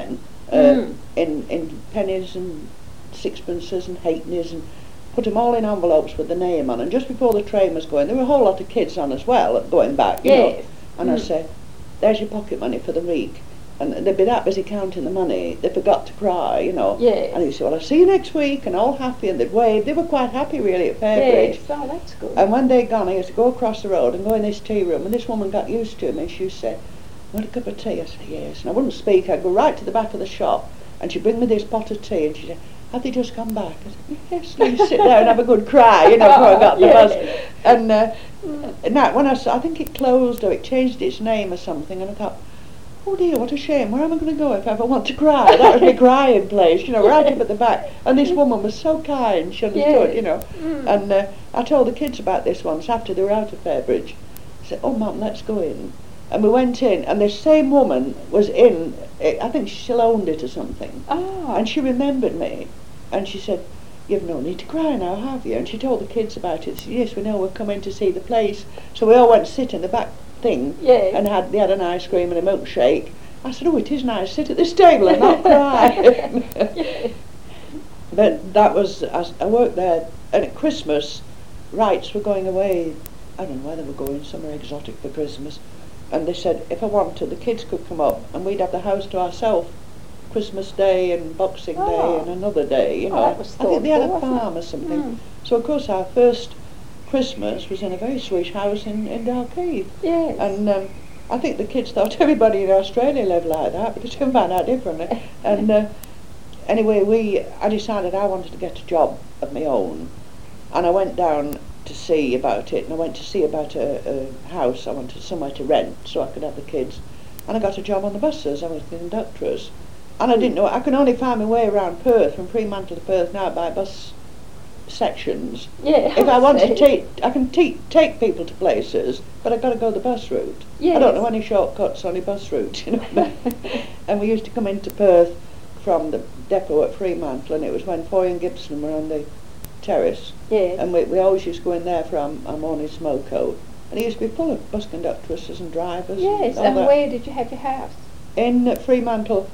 in pennies and sixpences and halfpennies, and put them all in envelopes with the name on. And just before the train was going, there were a whole lot of kids on as well, going back, you know. And I said, there's your pocket money for the week. And they'd be that busy counting the money, they forgot to cry, you know. And he'd say, well, I'll see you next week, and all happy, and they'd wave. They were quite happy, really, at Fairbridge. Oh, that's good. And when they'd gone, I used to go across the road and go in this tea room, and this woman got used to me, and she used to say, want a cup of tea? I said, yes. And I wouldn't speak, I'd go right to the back of the shop, and she'd bring me this pot of tea, and she'd say, have they just come back? I said, yes. And I'd sit there and have a good cry, you know, before I got the bus. And now, when I think it closed, or it changed its name or something, and I thought, oh dear, what a shame, where am I going to go if I ever want to cry? That was my crying place, you know, right up at the back. And this woman was so kind, she understood, you know. And I told the kids about this once after they were out of Fairbridge. I said, oh Mum, let's go in. And we went in, and this same woman was in, I think she still owned it or something. And she remembered me, and she said, you've no need to cry now, have you? And she told the kids about it. She said, yes, we know, we're coming to see the place. So we all went to sit in the back thing, and they had an ice cream and a milkshake. I said, oh, it is nice, sit at this table and not cry. But that was, I worked there, and at Christmas, Wrights were going away. I don't know where they were going, somewhere exotic for Christmas. And they said, if I wanted, the kids could come up, and we'd have the house to ourselves, Christmas Day and Boxing Day and another day, you know. That was I think they had a farm or something. So of course our first Christmas was in a very swish house in Dalkeith. And I think the kids thought everybody in Australia lived like that, but they soon found out differently. And anyway, I decided I wanted to get a job of my own, and I went down to see about it, and I went to see about a house. I wanted somewhere to rent so I could have the kids, and I got a job on the buses. I was the conductress, and I didn't know, I can only find my way around Perth, from Fremantle to Perth now, by bus sections. If I want to I can take people to places, but I've got to go the bus route. I don't know any shortcuts, only bus routes, you know. And we used to come into Perth from the depot at Fremantle, and it was when Foy and Gibson were on the terrace, and we always used to go in there for our morning smoke out, and it used to be full of bus conductresses and drivers. And where did you have your house? In Fremantle.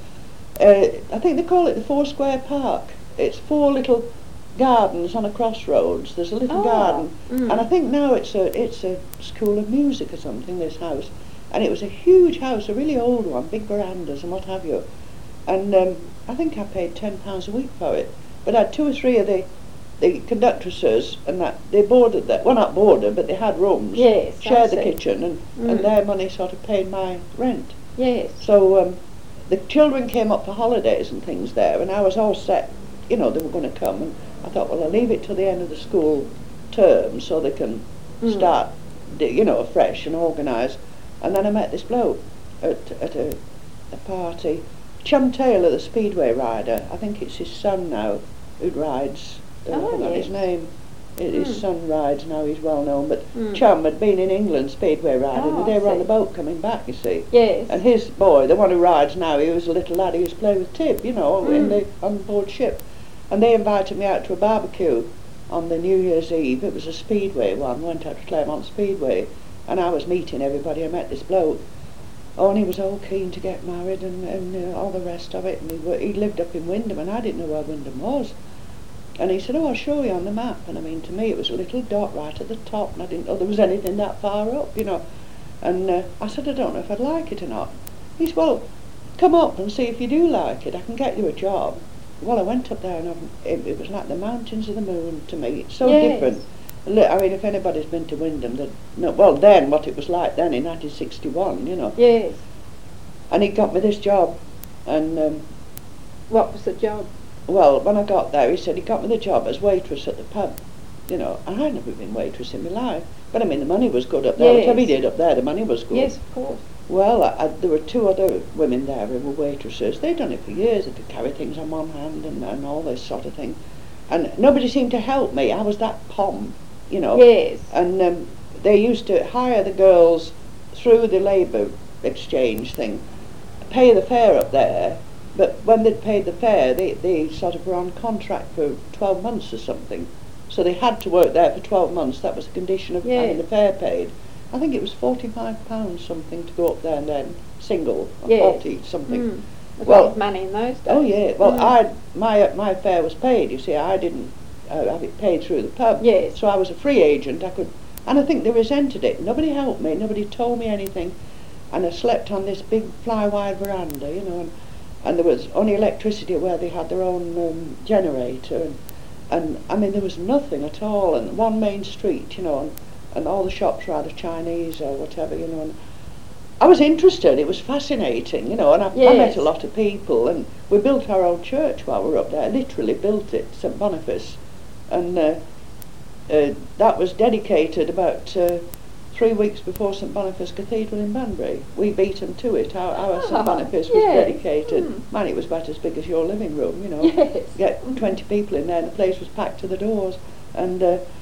I think they call it the Four Square Park. It's 4 little gardens on a crossroads. There's a little garden, and I think now it's a school of music or something, this house. And it was a huge house, a really old one, big verandas and what have you. And I think I paid £10 a week for it. But I had 2 or 3 of the conductresses, and that they boarded that, well, not boarded, but they had rooms, shared the kitchen, and their money sort of paid my rent. So the children came up for holidays and things there, and I was all set, you know, they were going to come, and I thought, well, I'll leave it till the end of the school term so they can start, you know, afresh and organise. And then I met this bloke at a party, Chum Taylor, the speedway rider. I think it's his son now who rides. I forgot his name. His son rides now, he's well known, but Chum had been in England speedway riding, and they were on the boat coming back, you see. And his boy, the one who rides now, he was a little lad, he used to play with Tib, you know, on board ship. And they invited me out to a barbecue on the New Year's Eve. It was a speedway one, went out to Claremont Speedway, and I was meeting everybody. I met this bloke. Oh, and he was all keen to get married and all the rest of it, and he lived up in Wyndham, and I didn't know where Wyndham was. And he said, oh, I'll show you on the map. And I mean, to me it was a little dot right at the top, and I didn't know there was anything that far up, you know. And I said, I don't know if I'd like it or not. He said, well, come up and see if you do like it. I can get you a job. Well, I went up there, and it was like the mountains of the moon to me. It's so different. I mean, if anybody's been to Wyndham, well, then, what it was like then in 1961, you know. And he got me this job, and... what was the job? Well, when I got there, he said he got me the job as waitress at the pub, you know. And I'd never been waitress in my life. But I mean, the money was good up there. Whatever he did up there, the money was good. Yes, of course. Well, there were 2 other women there who were waitresses. They'd done it for years. They could carry things on one hand and all this sort of thing. And nobody seemed to help me. I was that pom, you know. And they used to hire the girls through the labour exchange thing, pay the fare up there. But when they'd paid the fare, they sort of were on contract for 12 months or something. So they had to work there for 12 months. That was the condition of having the fare paid. I think it was £45 something to go up there and then, single, or 40 something. A lot of money in those days. Oh yeah. Well, my fare was paid. You see, I didn't have it paid through the pub. Yes. So I was a free agent. And I think they resented it. Nobody helped me. Nobody told me anything. And I slept on this big fly-wide veranda, you know, and there was only electricity where they had their own generator, and I mean there was nothing at all, and one main street, you know, and all the shops were either Chinese or whatever, you know. And I was interested. It was fascinating, you know, and I met a lot of people, and we built our own church while we were up there. Literally built it, St Boniface, and that was dedicated about 3 weeks before St Boniface Cathedral in Banbury. We beat them to it. Our St Boniface was dedicated. Man, it was about as big as your living room, you know. Yes. Get 20 people in there, and the place was packed to the doors. And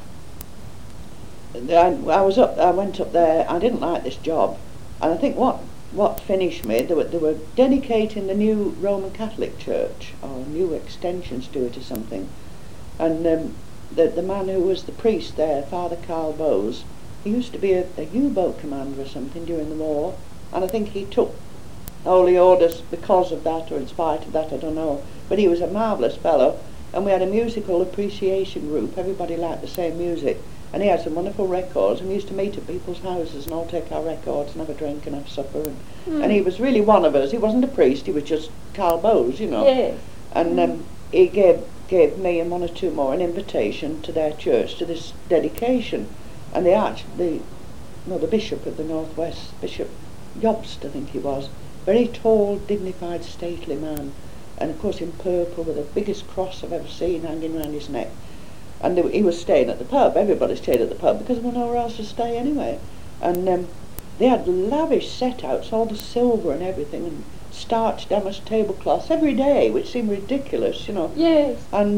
I went up there. I didn't like this job, and I think what finished me, they were dedicating the new Roman Catholic Church, or new extensions to it or something. And the man who was the priest there, Father Carl Bowes, he used to be a U-boat commander or something during the war, and I think he took holy orders because of that, or in spite of that, I don't know. But he was a marvellous fellow, and we had a musical appreciation group. Everybody liked the same music, and he had some wonderful records, and we used to meet at people's houses and all take our records and have a drink and have supper. And he was really one of us. He wasn't a priest, he was just Carl Bowes, you know. Yes. And he gave me and one or two more an invitation to their church to this dedication. And the Bishop of the Northwest, Bishop Jobst, I think he was, very tall, dignified, stately man, and of course in purple with the biggest cross I've ever seen hanging round his neck. And he was staying at the pub. Everybody stayed at the pub because there was nowhere else to stay anyway. And they had lavish set-outs, all the silver and everything, and starched damask tablecloths every day, which seemed ridiculous, you know. Yes. And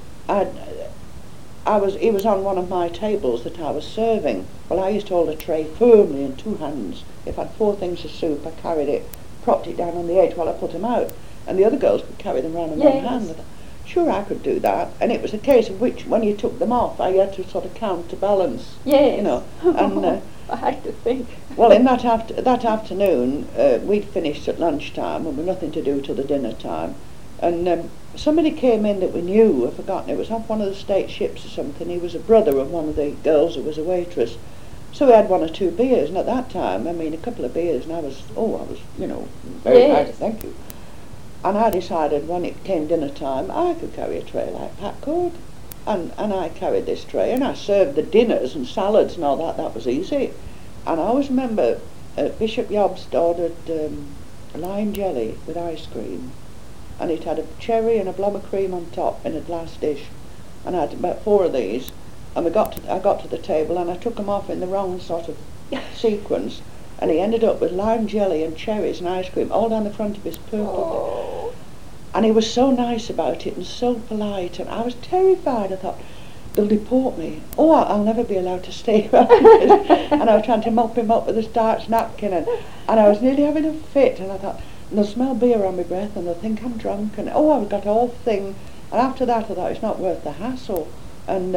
he was on one of my tables that I was serving. Well, I used to hold a tray firmly in 2 hands. If I had 4 things of soup, I carried it, propped it down on the edge while I put them out, and the other girls could carry them round in one hand. I thought, sure, I could do that. And it was a case of which, when you took them off, I had to sort of counterbalance. Yes. You know. And I had to think. well, in that afternoon, we'd finished at lunchtime, and we had nothing to do till the dinner time. And somebody came in that we knew, I've forgotten, it was off one of the state ships or something. He was a brother of one of the girls who was a waitress. So we had 1 or 2 beers, and at that time, I mean, a couple of beers, and I was, you know, very nice, thank you. And I decided when it came dinner time, I could carry a tray like Pat could. And I carried this tray, and I served the dinners and salads and all that. That was easy. And I always remember Bishop Jobst ordered lime jelly with ice cream, and it had a cherry and a blob of cream on top in a glass dish. And I had about 4 of these, and I got to the table, and I took them off in the wrong sort of sequence, and he ended up with lime jelly and cherries and ice cream all down the front of his purple thing. And he was so nice about it and so polite, and I was terrified. I thought, they'll deport me. Oh, I'll never be allowed to stay around this. And I was trying to mop him up with a starch napkin, and I was nearly having a fit, and I thought, and they'll smell beer on my breath, and they'll think I'm drunk, and I've got all thing. And after that I thought, it's not worth the hassle. And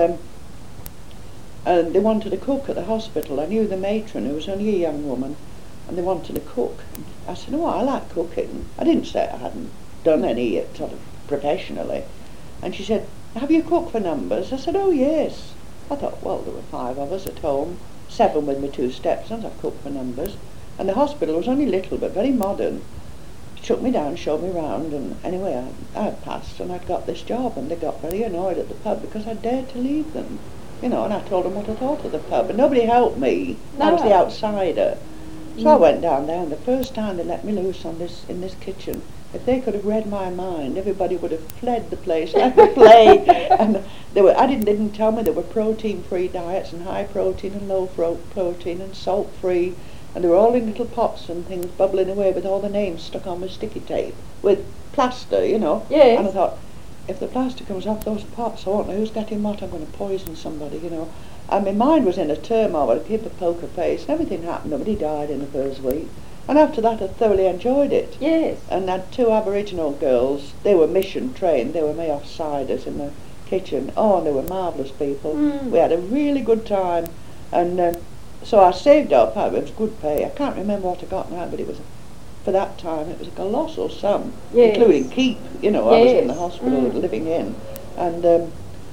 they wanted a cook at the hospital. I knew the matron, who was only a young woman, and they wanted a cook. I said, I like cooking. I didn't say I hadn't done any sort of professionally. And she said, have you cooked for numbers? I said, oh yes. I thought, well, there were 5 of us at home, 7 with my 2 stepsons. I've cooked for numbers. And the hospital was only little but very modern. She took me down, showed me round, and anyway I passed, and I'd got this job, and they got very annoyed at the pub because I dared to leave them, you know. And I told them what I thought of the pub, and nobody helped me. I was the outsider. So I went down there, and the first time they let me loose in this kitchen, if they could have read my mind, everybody would have fled the place like the plague. And I didn't tell me there were protein-free diets, and high protein and low protein and salt-free, and they were all in little pots and things bubbling away with all the names stuck on with sticky tape, with plaster, you know. Yes. And I thought, if the plaster comes off those pots, I won't know who's getting what. I'm going to poison somebody, you know. And my mind was in a turmoil. I kept a poker face, and everything happened. Nobody died in the first week. And after that I thoroughly enjoyed it. Yes. And I had 2 Aboriginal girls. They were mission trained. They were my offsiders in the kitchen. Oh, and they were marvellous people. We had a really good time. And so I saved up. It was good pay. I can't remember what I got now, but it was for that time it was a colossal sum, Yes. including keep. You know, I was in the Yes. hospital living in, and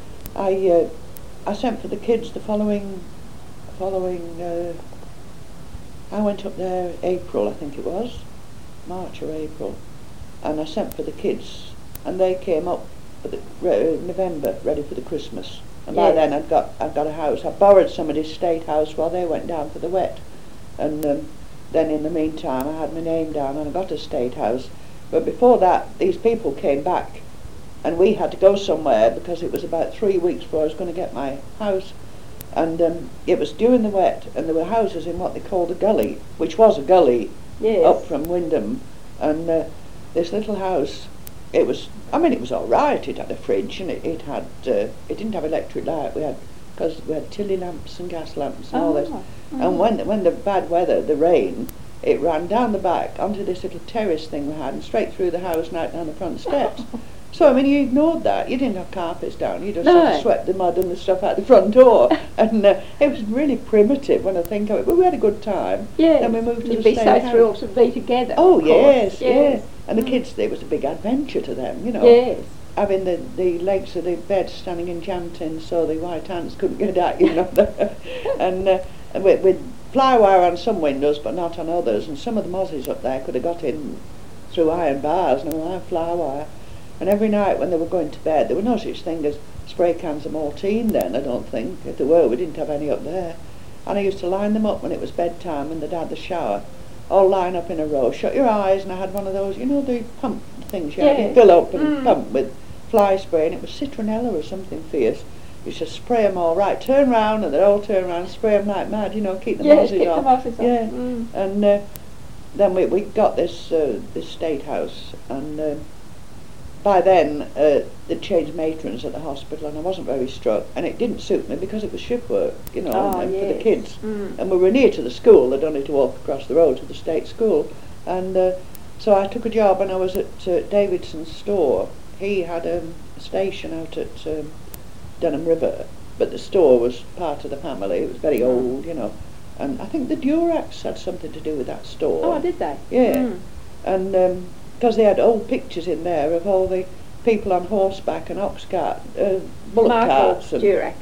I sent for the kids the following. I went up there April, I think it was, March or April, and I sent for the kids, and they came up for the November, ready for the Christmas. And by then I'd got a house. I borrowed somebody's state house while they went down for the wet, and then in the meantime I had my name down and I got a state house. But before that, these people came back, and we had to go somewhere because it was about 3 weeks before I was going to get my house. And it was during the wet, and there were houses in what they called a gully, which was a gully up from Wyndham. And this little house, it was all right. It had a fridge, and it didn't have electric light. Because we had tilly lamps and gas lamps and all this. And when the bad weather, the rain, it ran down the back onto this little terrace thing we had, and straight through the house and out down the front steps. So, I mean, you ignored that. You didn't have carpets down. You just had to sweep the mud and the stuff out the front door. And it was really primitive when I think of it. But we had a good time. Yes. Then we moved to You'd the be state so house. thrilled to be together. Oh, yes, yes. yes. And the kids, it was a big adventure to them, you know. Yes. Having the legs of the bed standing in jam tins so the white ants couldn't get at you, and with fly wire on some windows but not on others, and some of the mozzies up there could have got in through iron bars, and I had fly wire. And every night when they were going to bed, there were no such thing as spray cans of Maltine then, I don't think. If there were, we didn't have any up there. And I used to line them up when it was bedtime and they'd had the shower, all line up in a row, shut your eyes, and I had one of those, you know, the pump things you fill up and pump with fly spray, and it was citronella or something fierce. You should spray them all right, turn round, and they'd all turn round, spray them like mad, you know, keep the mozzies off. Yeah, and then we got this state house, and by then they'd changed matrons at the hospital, and I wasn't very struck, and it didn't suit me because it was shift work, you know, and for the kids. And we were near to the school. They'd only to walk across the road to the state school, and so I took a job, and I was at Davidson's store. He had a station out at Dunham River, but the store was part of the family. It was very old, you know, and I think the Duracs had something to do with that store. Oh, did they? Yeah, and because they had old pictures in there of all the people on horseback and ox cart, bullock carts. And Durac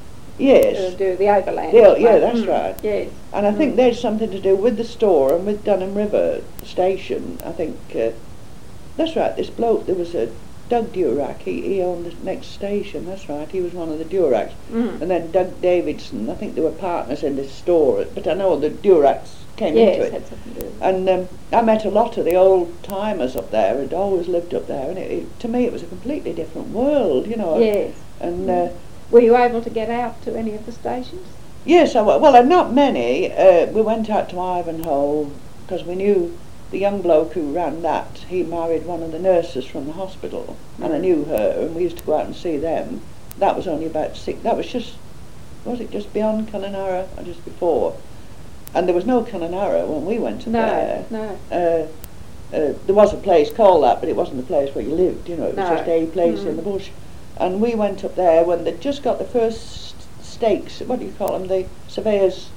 yes, do the overland. Yeah, that's right. Yes. And I think there's something to do with the store and with Dunham River station. I think that's right. This bloke, there was a Doug Durac. He owned the next station. That's right. He was one of the Duracs. And then Doug Davidson. I think they were partners in this store. But I know the Duracs came into it. Had something to do with it. And I met a lot of the old timers up there. Had always lived up there, and to me it was a completely different world, you know. Yes. And were you able to get out to any of the stations? yes, not many. We went out to Ivanhoe because we knew the young bloke who ran that. He married one of the nurses from the hospital, and I knew her, and we used to go out and see them. That was only about 6. That was it just beyond Connemara or just before? And there was no Connemara when we went to there. No. There was a place called that, but it wasn't the place where you lived, you know. It was just a place in the bush. And we went up there when they'd just got the first stakes, what do you call them, the surveyors'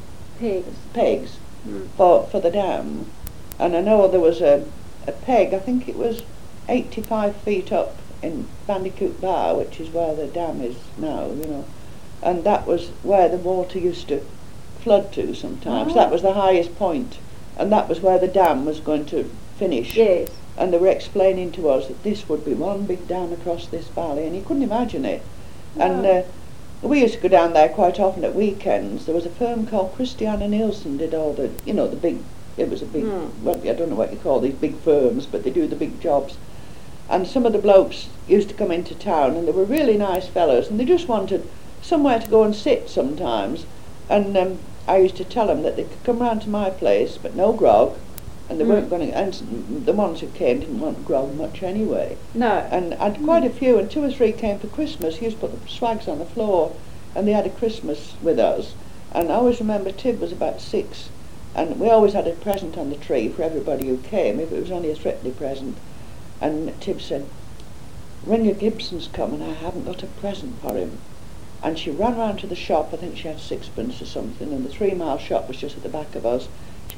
pegs for the dam. And I know there was a peg, I think it was 85 feet up in Bandicoot Bar, which is where the dam is now, you know. And that was where the water used to flood to sometimes. That was the highest point, and that was where the dam was going to finish. Yes. And they were explaining to us that this would be one big dam across this valley, and you couldn't imagine it. And we used to go down there quite often at weekends. There was a firm called Christiana Nielsen did all the, you know, the big, it was a big, well, I don't know what you call these big firms, but they do the big jobs. And some of the blokes used to come into town, and they were really nice fellows, and they just wanted somewhere to go and sit sometimes. And I used to tell them that they could come round to my place, but no grog, and they weren't going to, and the ones who came didn't want grog much anyway. No. And I'd quite a few, and 2 or 3 came for Christmas. He used to put the swags on the floor, and they had a Christmas with us. And I always remember Tib was about 6, and we always had a present on the tree for everybody who came, if it was only a threepenny present. And Tib said, Ringer Gibson's come, and I haven't got a present for him. And she ran round to the shop. I think she had 6pence or something, and the 3 Mile shop was just at the back of us. She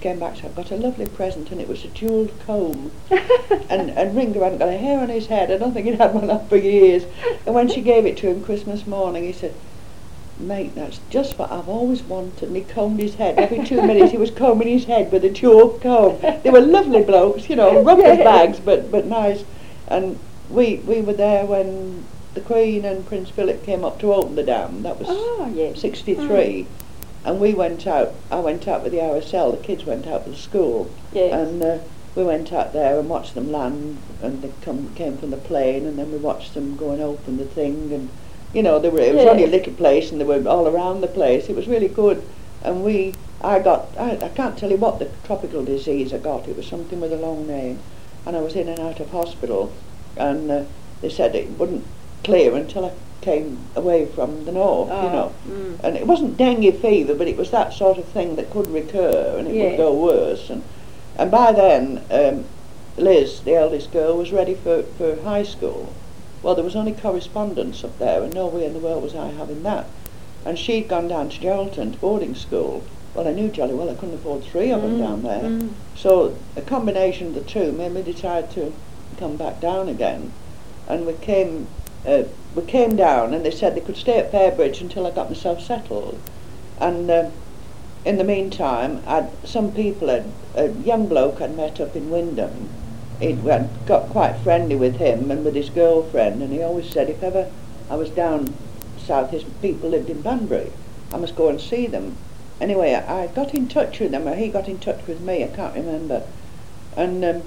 came back, so I've got a lovely present, and it was a jewelled comb. and Ringo hadn't got a hair on his head. I don't think he'd had one up for years. And when she gave it to him Christmas morning, he said, "Mate, that's just what I've always wanted." And he combed his head. Every 2 minutes he was combing his head with a jewelled comb. They were lovely blokes, you know, rough as bags, but nice. And we were there when the Queen and Prince Philip came up to open the dam. That was 63. And we went out. I went out with the RSL. The kids went out with the school. Yes. And we went out there and watched them land. And they came from the plane. And then we watched them go and open the thing. And you know, it was only a little place, and they were all around the place. It was really good. And I can't tell you what the tropical disease I got. It was something with a long name. And I was in and out of hospital. And they said it wouldn't clear until I came away from the north, you know. And it wasn't dengue fever, but it was that sort of thing that could recur, and it would go worse. And by then, Liz, the eldest girl, was ready for high school. Well, there was only correspondence up there, and no way in the world was I having that. And she'd gone down to Geraldton to boarding school. Well, I knew jolly well I couldn't afford 3 of them down there. So a combination of the two made me decide to come back down again. And we came down, and they said they could stay at Fairbridge until I got myself settled. And in the meantime, some people, a young bloke I'd met up in Wyndham, I'd got quite friendly with him and with his girlfriend, and he always said if ever I was down south, his people lived in Banbury, I must go and see them. Anyway, I got in touch with them, or he got in touch with me, I can't remember. And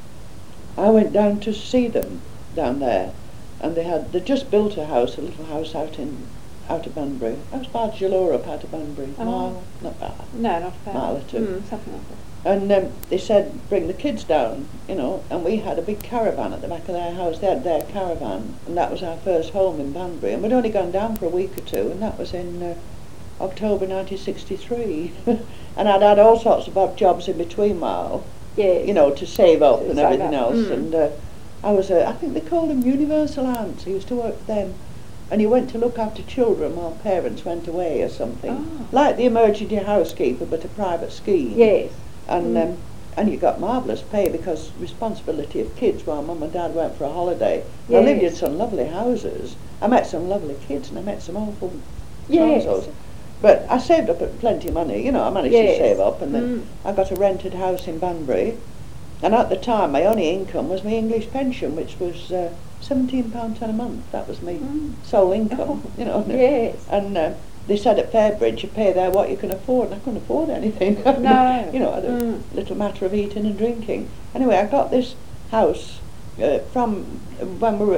I went down to see them down there, and they just built a little house out of Banbury. That was Bad Jalora up out of Banbury. Mile, not far. No, not far. Mile or 2. Something like that. And they said, bring the kids down, you know, and we had a big caravan at the back of their house. They had their caravan, and that was our first home in Banbury. And we'd only gone down for a week or 2, and that was in October 1963. And I'd had all sorts of odd jobs in between while, you know, to save up and everything else. And I was, I think they called them Universal Aunts. I used to work for them. And you went to look after children while parents went away or something. Like the emergency housekeeper, but a private scheme. Yes. And you got marvellous pay because responsibility of kids while Mum and Dad went for a holiday. I lived in some lovely houses. I met some lovely kids, and I met some awful so-and-sos. But I saved up plenty of money, you know, I managed to save up, and then I got a rented house in Banbury. And at the time, my only income was my English pension, which was £17 a month. That was my sole income, you know. And they said at Fairbridge, you pay there what you can afford, and I couldn't afford anything. No. You know, a little matter of eating and drinking. Anyway, I got this house from when we were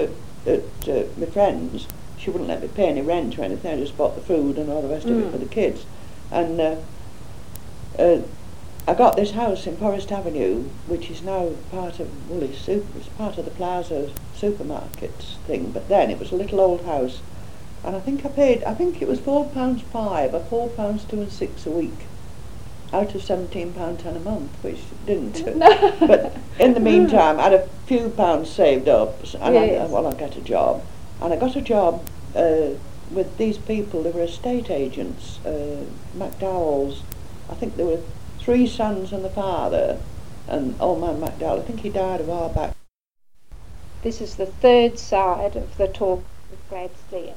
at my friend's. She wouldn't let me pay any rent or anything. I just bought the food and all the rest of it for the kids. And I got this house in Forest Avenue, which is now part of Woolies Super. It's part of the Plaza supermarkets thing. But then it was a little old house. And I think it was £4.5 or £4.2 6 a week, out of £17.10 a month, which didn't. But in the meantime, I had a few pounds saved up, and I got a job. And I got a job with these people. They were estate agents, McDowell's. I think there were 3 sons and the father, and old man McDowell. I think he died a while back. This is the 3rd side of the talk with Gladys Dear.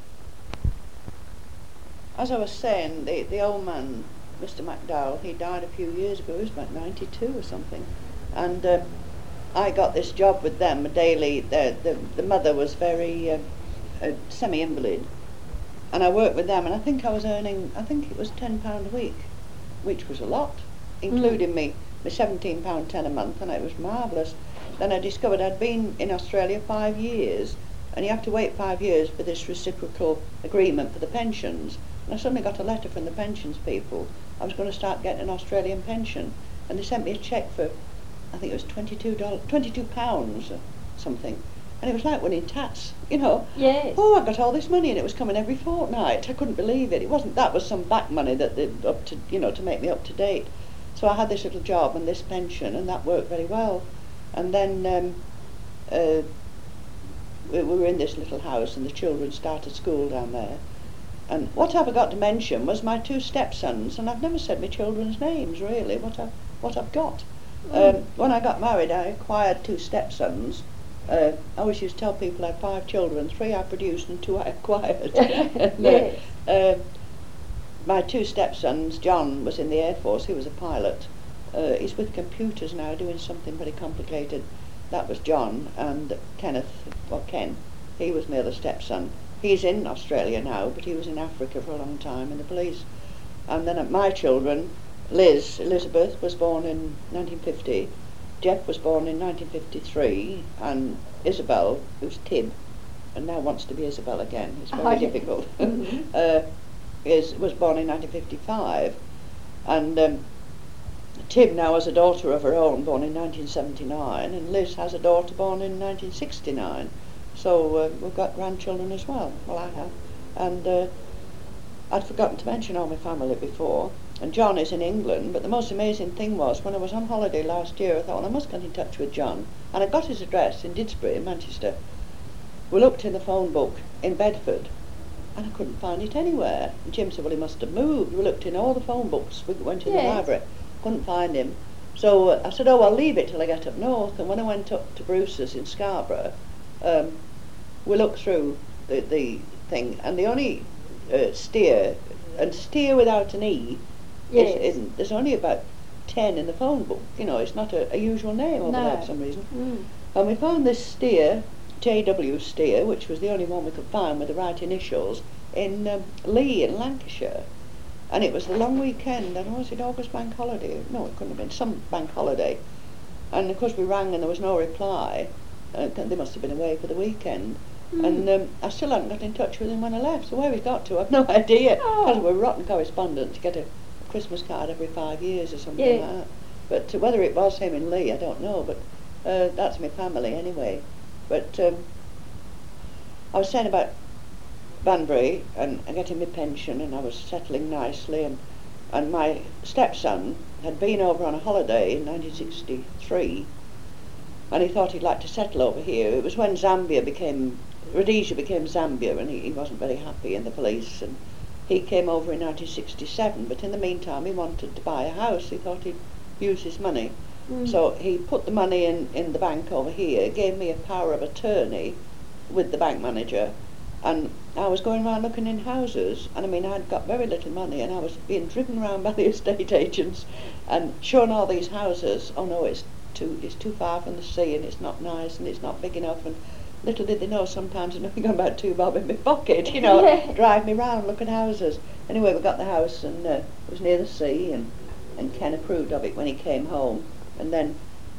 As I was saying, the old man, Mr. McDowell, he died a few years ago. He was about 92 or something. And I got this job with them, a daily. The mother was very semi-invalid. And I worked with them, and I think I was earning, it was £10 a week, which was a lot, including me £17.10 a month, and it was marvellous. Then I discovered I'd been in Australia 5 years, and you have to wait 5 years for this reciprocal agreement for the pensions. And I suddenly got a letter from the pensions people. I was going to start getting an Australian pension, and they sent me a cheque for, I think it was £22 or something. And it was like winning tats, you know. Yes. Oh, I got all this money, and it was coming every fortnight. I couldn't believe it. That was some back money that they'd up to, you know, to make me up to date. So I had this little job and this pension, and that worked very well. And then we were in this little house, and the children started school down there. And what I forgot to mention was my two stepsons, and I've never said my children's names really, what I've got. When I got married, I acquired two stepsons. I always used to tell people I had 5 children, 3 I produced and 2 I acquired. Yes. My two stepsons, John was in the Air Force, he was a pilot. He's with computers now doing something very complicated. That was John. And Kenneth, or Ken, he was my other stepson. He's in Australia now, but he was in Africa for a long time in the police. And then my children, Elizabeth was born in 1950, Jeff was born in 1953, and Isabel, who's Tib, and now wants to be Isabel again, it's very difficult, was born in 1955. And Tib now has a daughter of her own, born in 1979, and Liz has a daughter born in 1969. So we've got grandchildren as well. Well, I have. And I'd forgotten to mention all my family before. And John is in England, but the most amazing thing was, when I was on holiday last year, I thought, well, I must get in touch with John. And I got his address in Didsbury in Manchester. We looked in the phone book in Bedford, and I couldn't find it anywhere. And Jim said, well, he must have moved. We looked in all the phone books. We went to the library, couldn't find him. So I said, oh, I'll leave it till I get up north. And when I went up to Bruce's in Scarborough, we looked through the thing, and the only steer without an E, there's only about 10 in the phone book. You know, it's not a usual name over there for some reason. And we found this steer, J.W. Steer, which was the only one we could find with the right initials, in Lee in Lancashire. And it was the long weekend, and was it August bank holiday? No, it couldn't have been, some bank holiday. And of course we rang and there was no reply. They must have been away for the weekend. And I still haven't got in touch with him when I left, so where he got to I've no idea, because we're rotten correspondent to get a Christmas card every 5 years or something like that. But whether it was him in Lee, I don't know, but that's my family anyway. But I was saying about Banbury and getting my pension, and I was settling nicely, and my stepson had been over on a holiday in 1963, and he thought he'd like to settle over here. It was when Rhodesia became Zambia, and he wasn't very happy in the police, and he came over in 1967, but in the meantime he wanted to buy a house. He thought he'd use his money. So he put the money in the bank over here, gave me a power of attorney with the bank manager, and I was going around looking in houses, and I mean I'd got very little money, and I was being driven around by the estate agents and shown all these houses. Oh no, it's too far from the sea, and it's not nice, and it's not big enough, and little did they know sometimes I'd only got about 2 bob in my pocket, you know, drive me round, look at houses. Anyway, we got the house, and it was near the sea, and Ken approved of it when he came home. And then,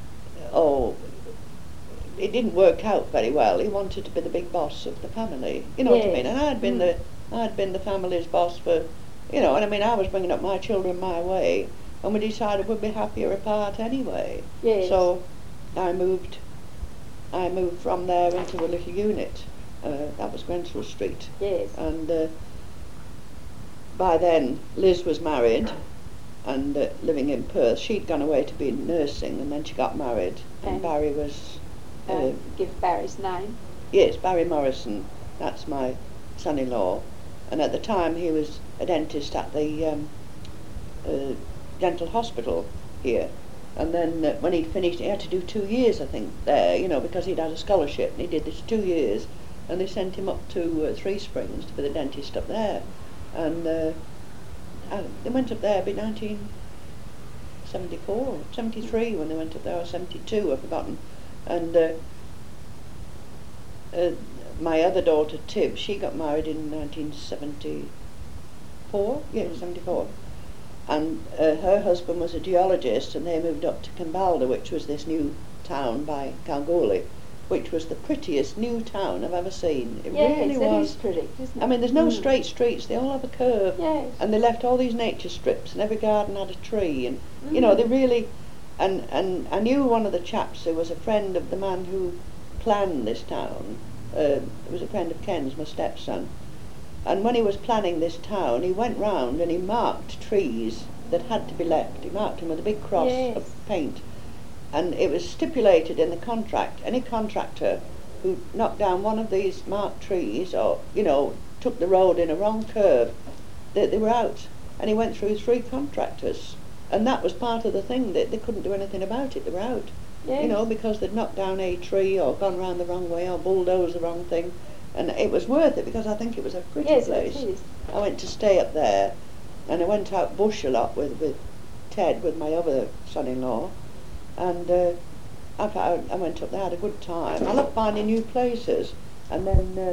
it didn't work out very well. He wanted to be the big boss of the family, you know what I mean? And I'd been the family's boss for, you know, and I mean I was bringing up my children my way, and we decided we'd be happier apart anyway. So I moved from there into a little unit. That was Grenfell Street. And by then Liz was married and living in Perth. She'd gone away to be nursing, and then she got married. And Barry was... give Barry's name. Yes, Barry Morrison. That's my son-in-law. And at the time he was a dentist at the dental hospital here. And then when he'd finished, he had to do 2 years, I think, there, you know, because he'd had a scholarship, and he did this 2 years, and they sent him up to Three Springs to be the dentist up there. And they went up there in 1974, 73 when they went up there, or 72, I've forgotten. And my other daughter, Tib, she got married in 1974, 74. And her husband was a geologist, and they moved up to Cambalda, which was this new town by Kalgoorlie, which was the prettiest new town I've ever seen. It really was. It is pretty, isn't it? I mean, there's no straight streets, they all have a curve. And they left all these nature strips, and every garden had a tree, and you know, they really... And I knew one of the chaps who was a friend of the man who planned this town. It was a friend of Ken's, my stepson. And when he was planning this town, he went round and he marked trees that had to be left. He marked them with a big cross of paint. And it was stipulated in the contract, any contractor who knocked down one of these marked trees, or, you know, took the road in a wrong curve, they were out. And he went through 3 contractors. And that was part of the thing, that they couldn't do anything about it, they were out. Yes. You know, because they'd knocked down a tree or gone round the wrong way or bulldozed the wrong thing. And it was worth it because I think it was a pretty yes, place. It is. I went to stay up there, and I went out bush a lot with Ted, with my other son-in-law, and I went up there, had a good time. I love finding new places. And then,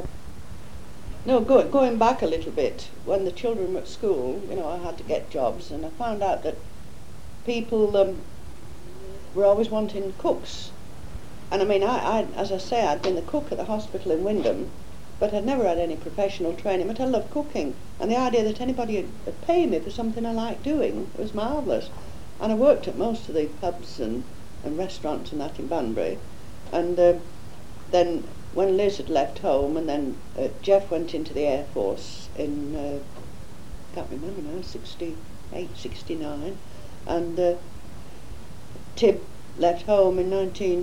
going back a little bit, when the children were at school, you know, I had to get jobs, and I found out that people were always wanting cooks. And I mean, I as I say, I'd been the cook at the hospital in Wyndham, but I'd never had any professional training, but I loved cooking. And the idea that anybody would pay me for something I liked doing was marvellous. And I worked at most of the pubs and restaurants and that in Banbury. And then when Liz had left home, and then Jeff went into the Air Force in, can't remember now, 68, 69, and Tib left home in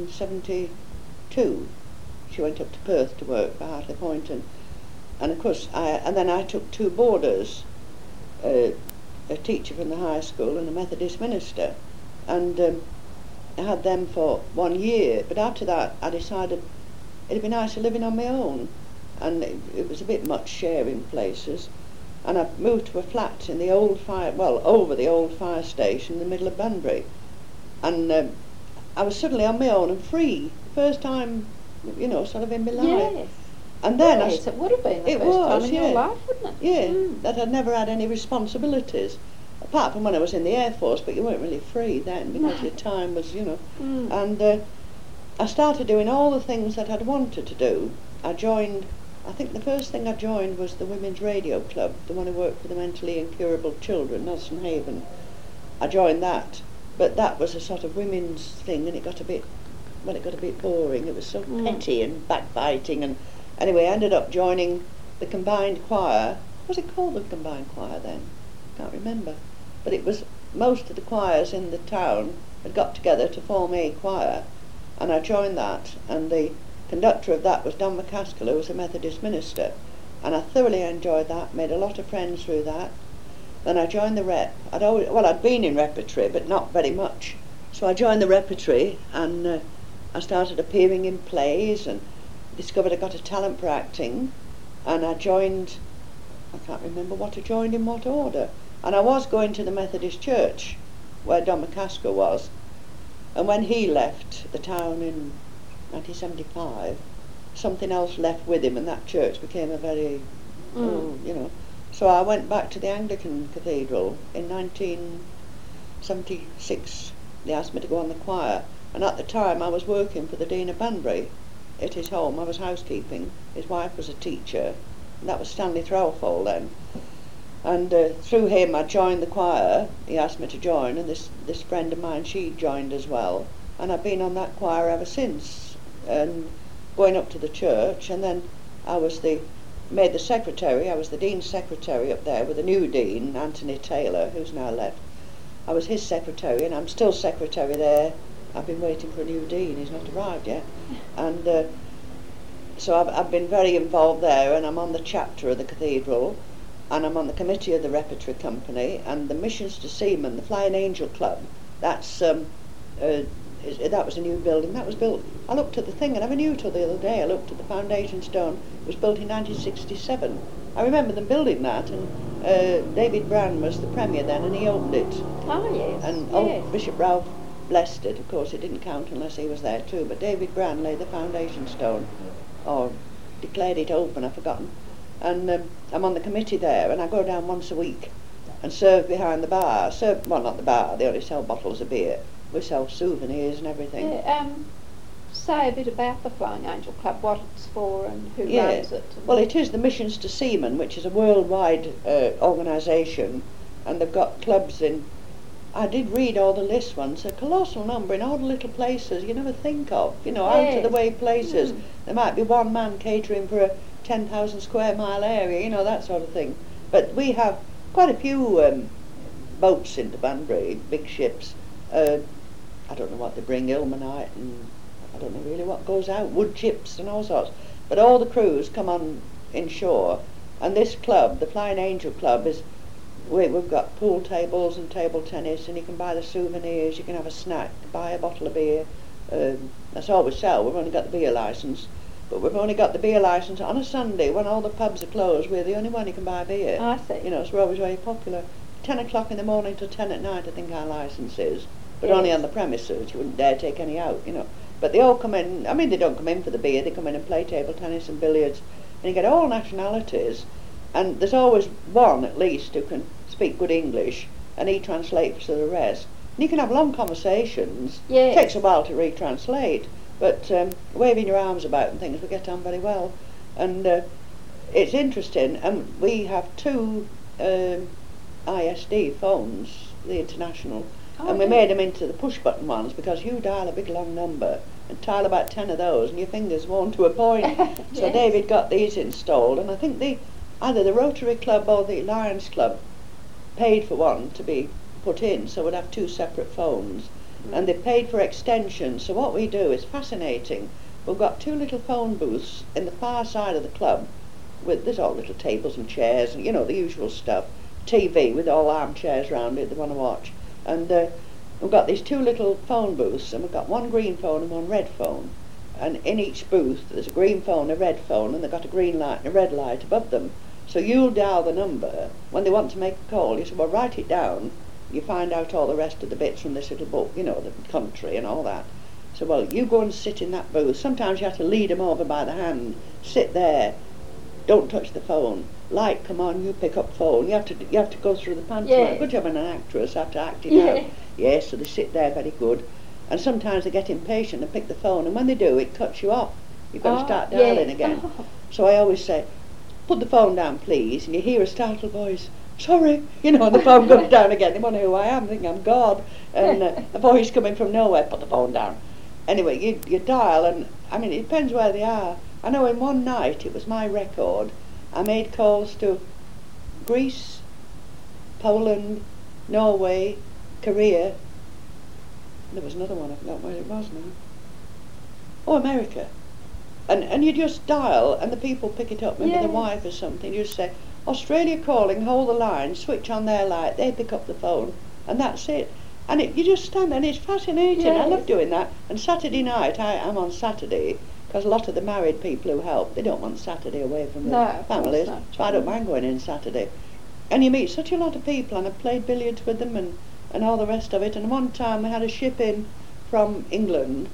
1972. She went up to Perth to work for Hartley Point, and of course then I took 2 boarders, a teacher from the high school and a Methodist minister, and I had them for 1 year. But after that, I decided it'd be nicer living on my own, and it was a bit much sharing places. And I moved to a flat in the old over the old fire station in the middle of Banbury, and I was suddenly on my own and free, first time, you know, sort of in my life. Yes. And then yes, it would have been the first time in your life, wouldn't it? Yeah, that I'd never had any responsibilities, apart from when I was in the Air Force, but you weren't really free then because your time was, you know. And I started doing all the things that I'd wanted to do. I think the first thing I joined was the Women's Radio Club, the one who worked for the mentally incurable children, Nelson Haven. I joined that, but that was a sort of women's thing, and it got a bit boring. It was so petty and backbiting, and anyway, I ended up joining the combined choir. Was it called the combined choir then? Can't remember. But it was, most of the choirs in the town had got together to form a choir, and I joined that, and the conductor of that was Don McCaskill, who was a Methodist minister, and I thoroughly enjoyed that, made a lot of friends through that. Then I joined the rep. I'd been in repertory, but not very much. So I joined the repertory, and I started appearing in plays, and discovered I got a talent for acting, and I joined, I can't remember what I joined in what order, and I was going to the Methodist Church, where Don McCaskill was, and when he left the town in 1975, something else left with him, and that church became a very, you know. So I went back to the Anglican Cathedral in 1976. They asked me to go on the choir, and at the time I was working for the Dean of Banbury at his home. I was housekeeping. His wife was a teacher, and that was Stanley Threlfall then. And through him I joined the choir. He asked me to join, and this friend of mine, she joined as well, and I've been on that choir ever since, and going up to the church. And then I was made the secretary. I was the dean's secretary up there with the new dean, Anthony Taylor, who's now left. I was his secretary, and I'm still secretary there. I've been waiting for a new dean. He's not arrived yet. And so I've been very involved there, and I'm on the chapter of the cathedral, and I'm on the committee of the repertory company, and the Missions to Seamen, the Flying Angel Club. That was a new building. That was built, I looked at the thing, and I never knew till the other day. I looked at the foundation stone. It was built in 1967. I remember them building that, and David Brand was the premier then, and he opened it. Oh, yes. And yes. Bishop Ralph blessed it. Of course, it didn't count unless he was there too, but David Brand laid the foundation stone, or declared it open, I've forgotten. And I'm on the committee there, and I go down once a week and serve behind the bar. Well, not the bar, they only sell bottles of beer. We sell souvenirs and everything. Yeah, say a bit about the Flying Angel Club, what it's for and who runs it. Well, it is the Missions to Seamen, which is a worldwide organisation, and they've got clubs in, I did read all the list once, a colossal number in all the little places you never think of, you know, out of the way places. There might be one man catering for a 10,000 square mile area, you know, that sort of thing. But we have quite a few boats into Banbury, big ships. I don't know what they bring, ilmenite, and I don't know really what goes out, wood chips and all sorts. But all the crews come on inshore, And this club, the Flying Angel Club, we've got pool tables and table tennis, and you can buy the souvenirs, you can have a snack, buy a bottle of beer. That's all we sell. We've only got the beer licence. But we've only got the beer licence on a Sunday when all the pubs are closed. We're the only one who can buy beer. I see. You know, so we're always very popular. 10 o'clock in the morning till 10 at night, I think our licence is. But yes. only on the premises. You wouldn't dare take any out, you know. But they all come in. I mean, they don't come in for the beer. They come in and play table tennis and billiards. And you get all nationalities. And there's always one, at least, who can speak good English. And he translates for the rest. And you can have long conversations. Yes. It takes a while to retranslate. But waving your arms about and things, we get on very well. And it's interesting. And we have 2 ISD phones, the international. And we made them into the push-button ones because you dial a big long number and dial about 10 of those and your fingers won't to a point. So Yes. David got these installed, and I think either the Rotary Club or the Lions Club paid for one to be put in, so we'd have 2 separate phones. And they paid for extensions. So what we do is fascinating. We've got 2 little phone booths in the far side of the club. There's all little tables and chairs and, you know, the usual stuff. TV with all armchairs round it they want to watch. And we've got these 2 little phone booths, and we've got 1 green phone and 1 red phone. And in each booth there's a green phone, a red phone, and they've got a green light and a red light above them. So you'll dial the number. When they want to make a call, you say, well, write it down. You find out all the rest of the bits from this little book, you know, the country and all that. So, well, you go and sit in that booth. Sometimes you have to lead them over by the hand. Sit there. Don't touch the phone. Light, come on, you pick up phone. You have to go through the pantomime. Yes. Good job, an actress, have to act it Yes. out. Yes, so they sit there very good. And sometimes they get impatient and pick the phone, and when they do, it cuts you off. You've got to start dialing again. So I always say, put the phone down, please, and you hear a startled voice, sorry, you know, and the phone goes down again. They wonder who I am, think I'm God, and a voice coming from nowhere, put the phone down. Anyway, you dial, and I mean, it depends where they are. I know in one night, it was my record, I made calls to Greece, Poland, Norway, Korea. There was another one, I forgot where it was now. Oh, America. And you just dial, and the people pick it up, maybe the wife or something. You just say, Australia calling, hold the line, switch on their light, they pick up the phone, and that's it. And you just stand there, and it's fascinating. Yes. I love doing that. And Saturday night, I'm on Saturday, because a lot of the married people who help, they don't want Saturday away from their families, so I don't mind going in Saturday. And you meet such a lot of people, and I've played billiards with them and all the rest of it. And one time we had a ship in from England,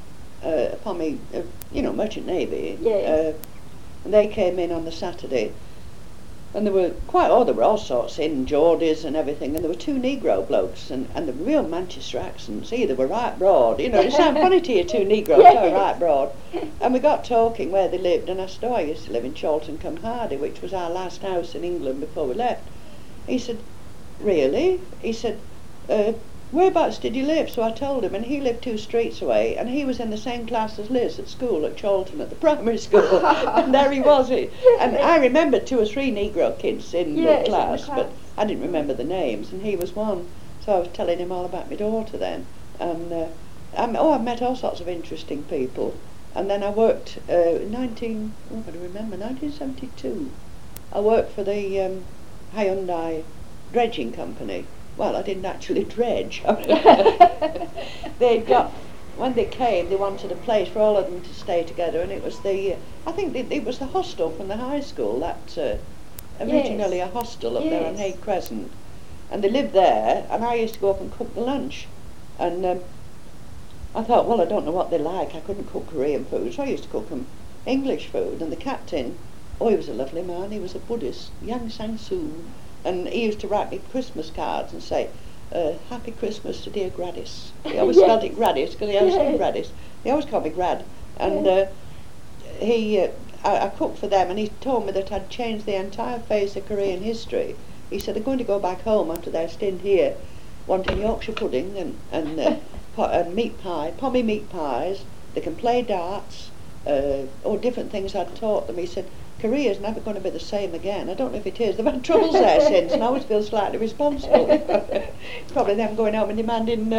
Merchant Navy. Yes. And they came in on the Saturday, and there were all sorts in, Geordies and everything, and there were 2 Negro blokes, and the real Manchester accents, they were right broad, you know, it sounds funny to you, 2 Negroes, Yes. so right broad. And we got talking where they lived, and I said, I used to live in Chorlton-cum-Hardy, which was our last house in England before we left. He said, really? He said, whereabouts did you live? So I told him, and he lived 2 streets away, and he was in the same class as Liz at school at Chorlton, at the primary school, and there he was. And I remembered 2 or 3 Negro kids in the class, but I didn't remember the names, and he was one. So I was telling him all about my daughter then, and I've met all sorts of interesting people. And then I worked, 1972, I worked for the Hyundai dredging company. Well, I didn't actually dredge. When they came, they wanted a place for all of them to stay together, and it was it was the hostel from the high school, originally a hostel up there on Hague Crescent. And they lived there, and I used to go up and cook the lunch. And I thought, well, I don't know what they like. I couldn't cook Korean food, so I used to cook them English food. And the captain, he was a lovely man. He was a Buddhist, Yang Sang-soo. And he used to write me Christmas cards and say, Happy Christmas to dear Gradis. He always spelled it Gradis, because he always said Gradis. He always called me Grad. And I cooked for them, and he told me that I'd changed the entire face of Korean history. He said they're going to go back home after their stint here, wanting Yorkshire pudding and meat pie, pommy meat pies. They can play darts, or different things I'd taught them. He said, Korea's never going to be the same again. I don't know if it is. They've had troubles there since, and I always feel slightly responsible. It's probably them going home and demanding,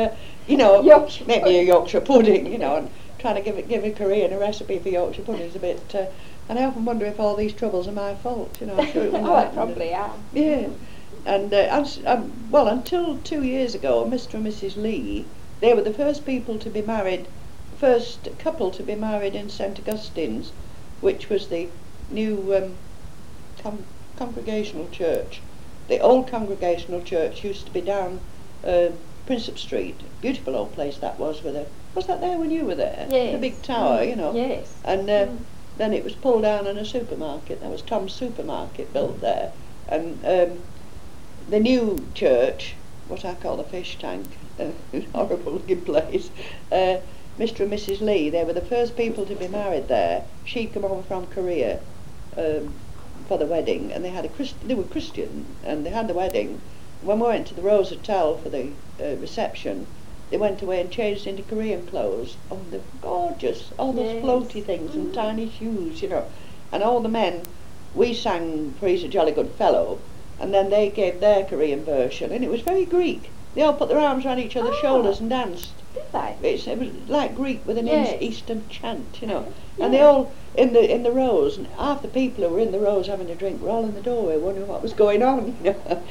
maybe a Yorkshire pudding, and trying to give a Korean a recipe for Yorkshire pudding is a bit And I often wonder if all these troubles are my fault, you know. I'm sure it wouldn't Oh, they happen. probably are. Yeah. And well, until 2 years ago, Mr. and Mrs. Lee, they were the first people to be married, first couple to be married in St. Augustine's, which was the new Congregational Church. The old Congregational Church used to be down Prinsep Street. Beautiful old place that was. Was that there when you were there? Yes. The big tower, you know. Yes. And then it was pulled down in a supermarket. There was Tom's Supermarket built there. And the new church, what I call the fish tank, horrible looking place, Mr. and Mrs. Lee, they were the first people to be married there. She'd come over from Korea for the wedding, and they were Christian, and they had the wedding. When we went to the Rose Hotel for the reception, they went away and changed into Korean clothes. Oh, they're gorgeous, all those floaty things and tiny shoes, you know. And all the men, we sang For He's a Jolly Good Fellow, and then they gave their Korean version, and it was very Greek. They all put their arms around each other's shoulders and danced. Did they? It was like Greek with an Eastern chant, you know. Yeah. And they all, in the rows, and half the people who were in the rows having a drink were all in the doorway wondering what was going on, you know.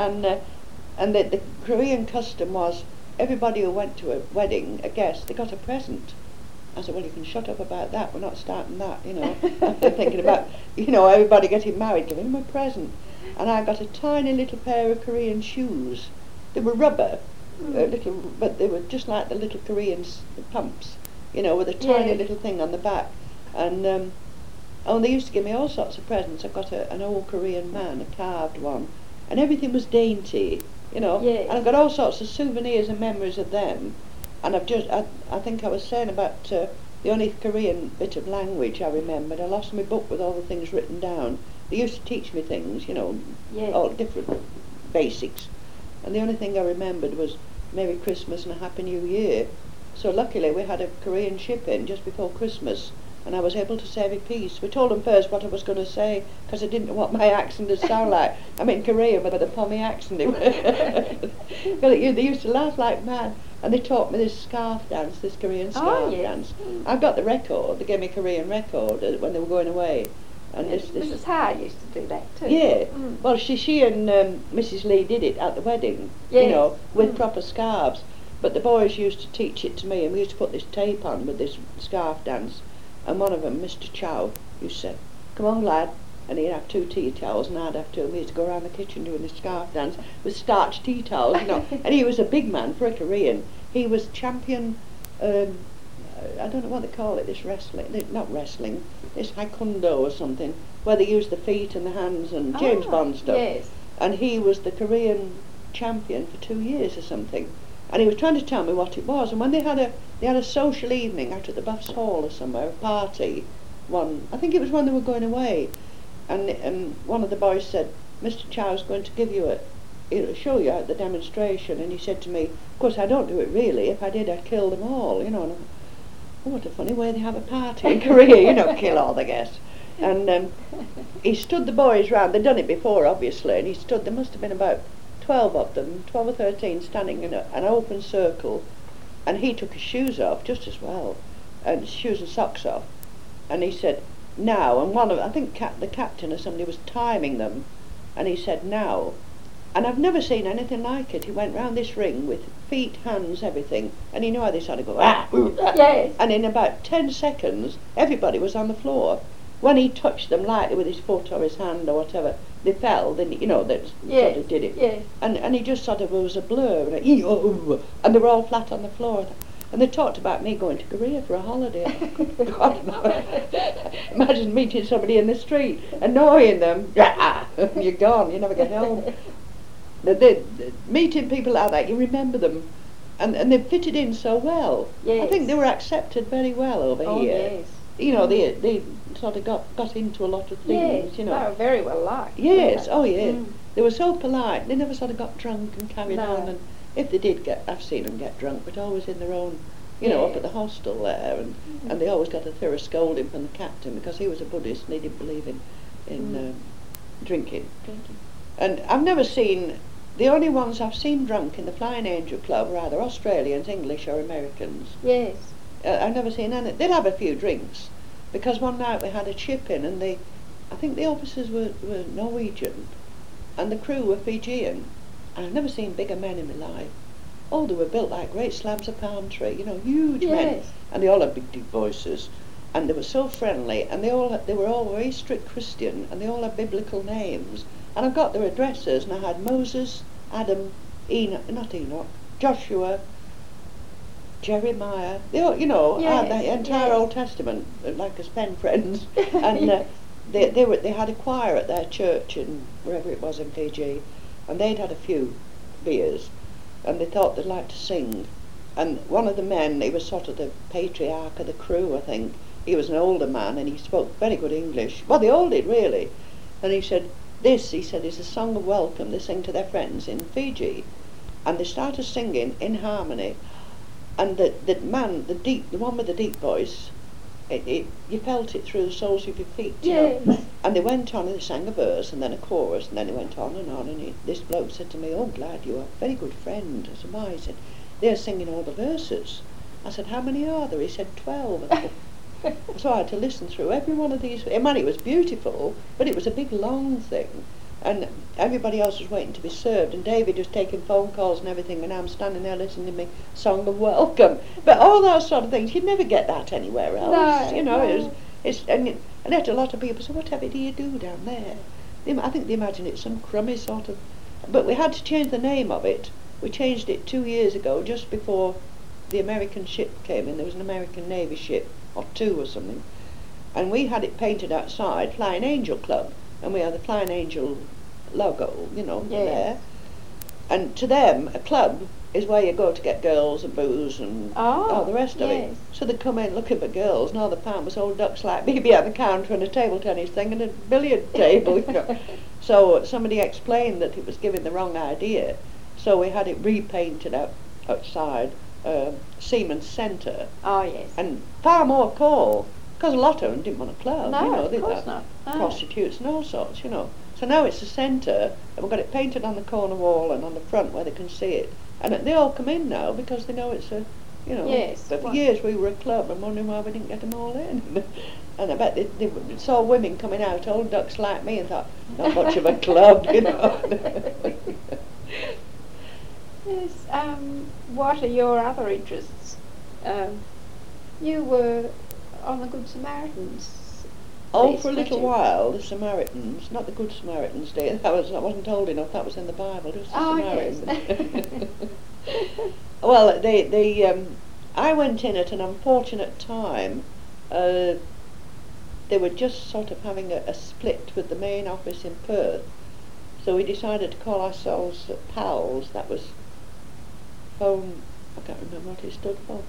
And the Korean custom was, everybody who went to a wedding, a guest, they got a present. I said, well, you can shut up about that, we're not starting that, you know. After thinking about, you know, everybody getting married, giving them a present. And I got a tiny little pair of Korean shoes. They were rubber, but they were just like the little Korean pumps, you know, with a tiny little thing on the back. And they used to give me all sorts of presents. I got an old Korean man, a carved one, and everything was dainty, you know. And I've got all sorts of souvenirs and memories of them. And I think I was saying about the only Korean bit of language I remembered. I lost my book with all the things written down. They used to teach me things, you know, all different basics. And the only thing I remembered was Merry Christmas and a Happy New Year. So luckily we had a Korean ship in just before Christmas, and I was able to say a piece. We told them first what I was going to say, because I didn't know what my accent would sound like. I'm in Korea with a Pommy accent. They used to laugh like mad, and they taught me this scarf dance, this Korean scarf dance. I've got the record. They gave me a Korean record when they were going away. And Mrs. Hare used to do that too. Yeah, well, she and Mrs. Lee did it at the wedding, you know, with proper scarves. But the boys used to teach it to me, and we used to put this tape on with this scarf dance. And one of them, Mr. Chow, used to say, come on, lad. And he'd have 2 tea towels, and I'd have 2. And we used to go around the kitchen doing this scarf dance with starched tea towels, you know. And he was a big man for a Korean. He was champion, I don't know what they call it, this wrestling, not wrestling, this taekwondo or something, where they use the feet and the hands and James Bond stuff. Yes. And he was the Korean champion for 2 years or something. And he was trying to tell me what it was. And when they had a social evening out at the Buffs Hall or somewhere, a party, I think it was when they were going away, and one of the boys said, Mr. Chow's going to give you he'll show you at the demonstration. And he said to me, of course I don't do it really, if I did I'd kill them all, you know. And oh, what a funny way they have a party in Korea, you know, kill all the guests. And he stood the boys round, they'd done it before obviously, and there must have been about 12 of them, 12 or 13 standing in an open circle, and he took his shoes off just as well, and shoes and socks off, and he said, now, and I think the captain or somebody was timing them, and he said, now. And I've never seen anything like it. He went round this ring with feet, hands, everything, and you know how they sort of go, Yes. And in about 10 seconds, everybody was on the floor. When he touched them lightly with his foot or his hand or whatever, they fell, then, you know, that sort of did it. Yes. And he just sort of was a blur, and they were all flat on the floor. And they talked about me going to Korea for a holiday. God, imagine meeting somebody in the street, annoying them, you're gone, you never get home. Meeting people like that, you remember them, and they fitted in so well. Yes. I think they were accepted very well over here. Yes. You know, they sort of got into a lot of things, you know. They were very well liked. Yes, oh yeah. They were so polite, they never sort of got drunk and carried on, and if they did I've seen them get drunk, but always in their own, you know, up at the hostel there, and they always got a thorough scolding from the captain, because he was a Buddhist and he didn't believe in drinking. And I've never seen, the only ones I've seen drunk in the Flying Angel Club are either Australians, English or Americans. Yes. I've never seen any. They'll have a few drinks, because one night we had a ship in, and I think the officers were Norwegian, and the crew were Fijian. I've never seen bigger men in my life. Oh, they were built like great slabs of palm tree, you know, huge men, and they all had big deep voices, and they were so friendly, and they were all very strict Christian, and they all had biblical names, and I've got their addresses, and I had Moses, Adam, Enoch, Joshua, Jeremiah, they all, you know, had the entire Old Testament, like as pen friends, and they had a choir at their church in wherever it was in Fiji, and they'd had a few beers, and they thought they'd like to sing. And one of the men, he was sort of the patriarch of the crew, I think. He was an older man, and he spoke very good English. Well, they all did, really. And he said, this, he said, is a song of welcome they sing to their friends in Fiji. And they started singing in harmony. And the man, the one with the deep voice, you felt it through the soles of your feet, you know. And they went on and they sang a verse and then a chorus, and then they went on, and this bloke said to me, "Oh, glad you are a very good friend." I said, "Why?" He said, "They're singing all the verses." I said, "How many are there?" He said, 12. So I had to listen through every one of these. Man, it was beautiful, but it was a big long thing, and everybody else was waiting to be served, and David was taking phone calls and everything, and I'm standing there listening to me song of welcome. But all those sort of things, you'd never get that anywhere else. You know, and yet a lot of people say, "Whatever do you do down there?" I think they imagine it's some crummy sort of. But we had to change the name of it. We changed it 2 years ago, just before the American ship came in. There was an American Navy ship, or 2 or something, and we had it painted outside, Flying Angel Club, and we had the Flying Angel logo, you know, there. And to them, a club is where you go to get girls and booze and all the rest of it. So they'd come in looking for girls, and all they found was old ducks like me behind the counter and a table tennis thing and a billiard table, you know. So somebody explained that it was giving the wrong idea, so we had it repainted outside Siemens Centre. And far more call, because a lot of them didn't want a club, you know, they had prostitutes and all sorts, you know. So now it's a centre, and we've got it painted on the corner wall and on the front where they can see it. And they all come in now because they know it's a, you know. But for years we were a club, and wondering why we didn't get them all in. And I bet they saw women coming out, old ducks like me, and thought, not much of a club, you know. Yes, what are your other interests? You were on the Good Samaritans. Oh, for a little while, the Samaritans, not the Good Samaritans Day. I wasn't old enough. That was in the Bible. It was the Samaritans. Yes. Well, I went in at an unfortunate time. They were just sort of having a split with the main office in Perth, so we decided to call ourselves PALS. That was phone. I can't remember what it stood for.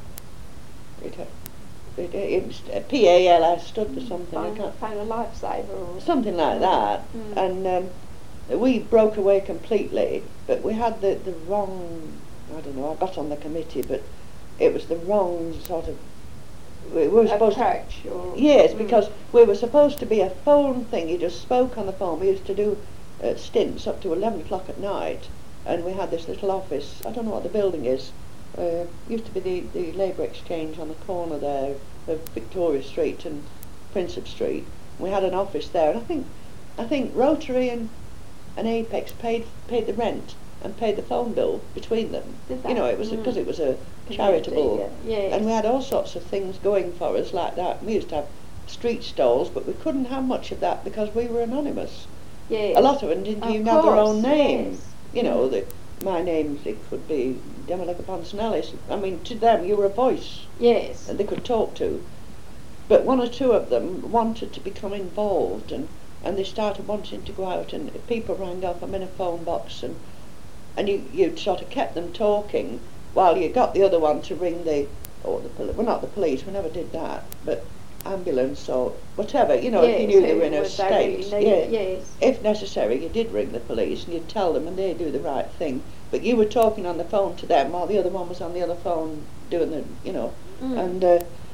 PALS stood for something. Kind of lifesaver or something like that. And we broke away completely, but we had the wrong, I don't know, I got on the committee, but it was the wrong sort of, we were supposed to... Yes, because we were supposed to be a phone thing. You just spoke on the phone. We used to do stints up to 11 o'clock at night, and we had this little office. I don't know what the building is. Used to be the Labour Exchange on the corner there of Victoria Street and Prinsep Street. We had an office there, and I think Rotary and Apex paid the rent and paid the phone bill between them. You know, it was because it was a charitable, and we had all sorts of things going for us like that. We used to have street stalls, but we couldn't have much of that because we were anonymous. A lot of them didn't even have their own name. You know, my name, it could be Demolica Ponsanellis. I mean, to them, you were a voice. Yes. And they could talk to. But 1 or 2 of them wanted to become involved, and they started wanting to go out, and people rang up, I'm in a phone box, and you sort of kept them talking while you got the other one to ring well, not the police, we never did that, but ambulance or whatever, you know, if you knew they were in a state. If necessary, you did ring the police, and you'd tell them, and they'd do the right thing. But you were talking on the phone to them while the other one was on the other phone doing the, you know, and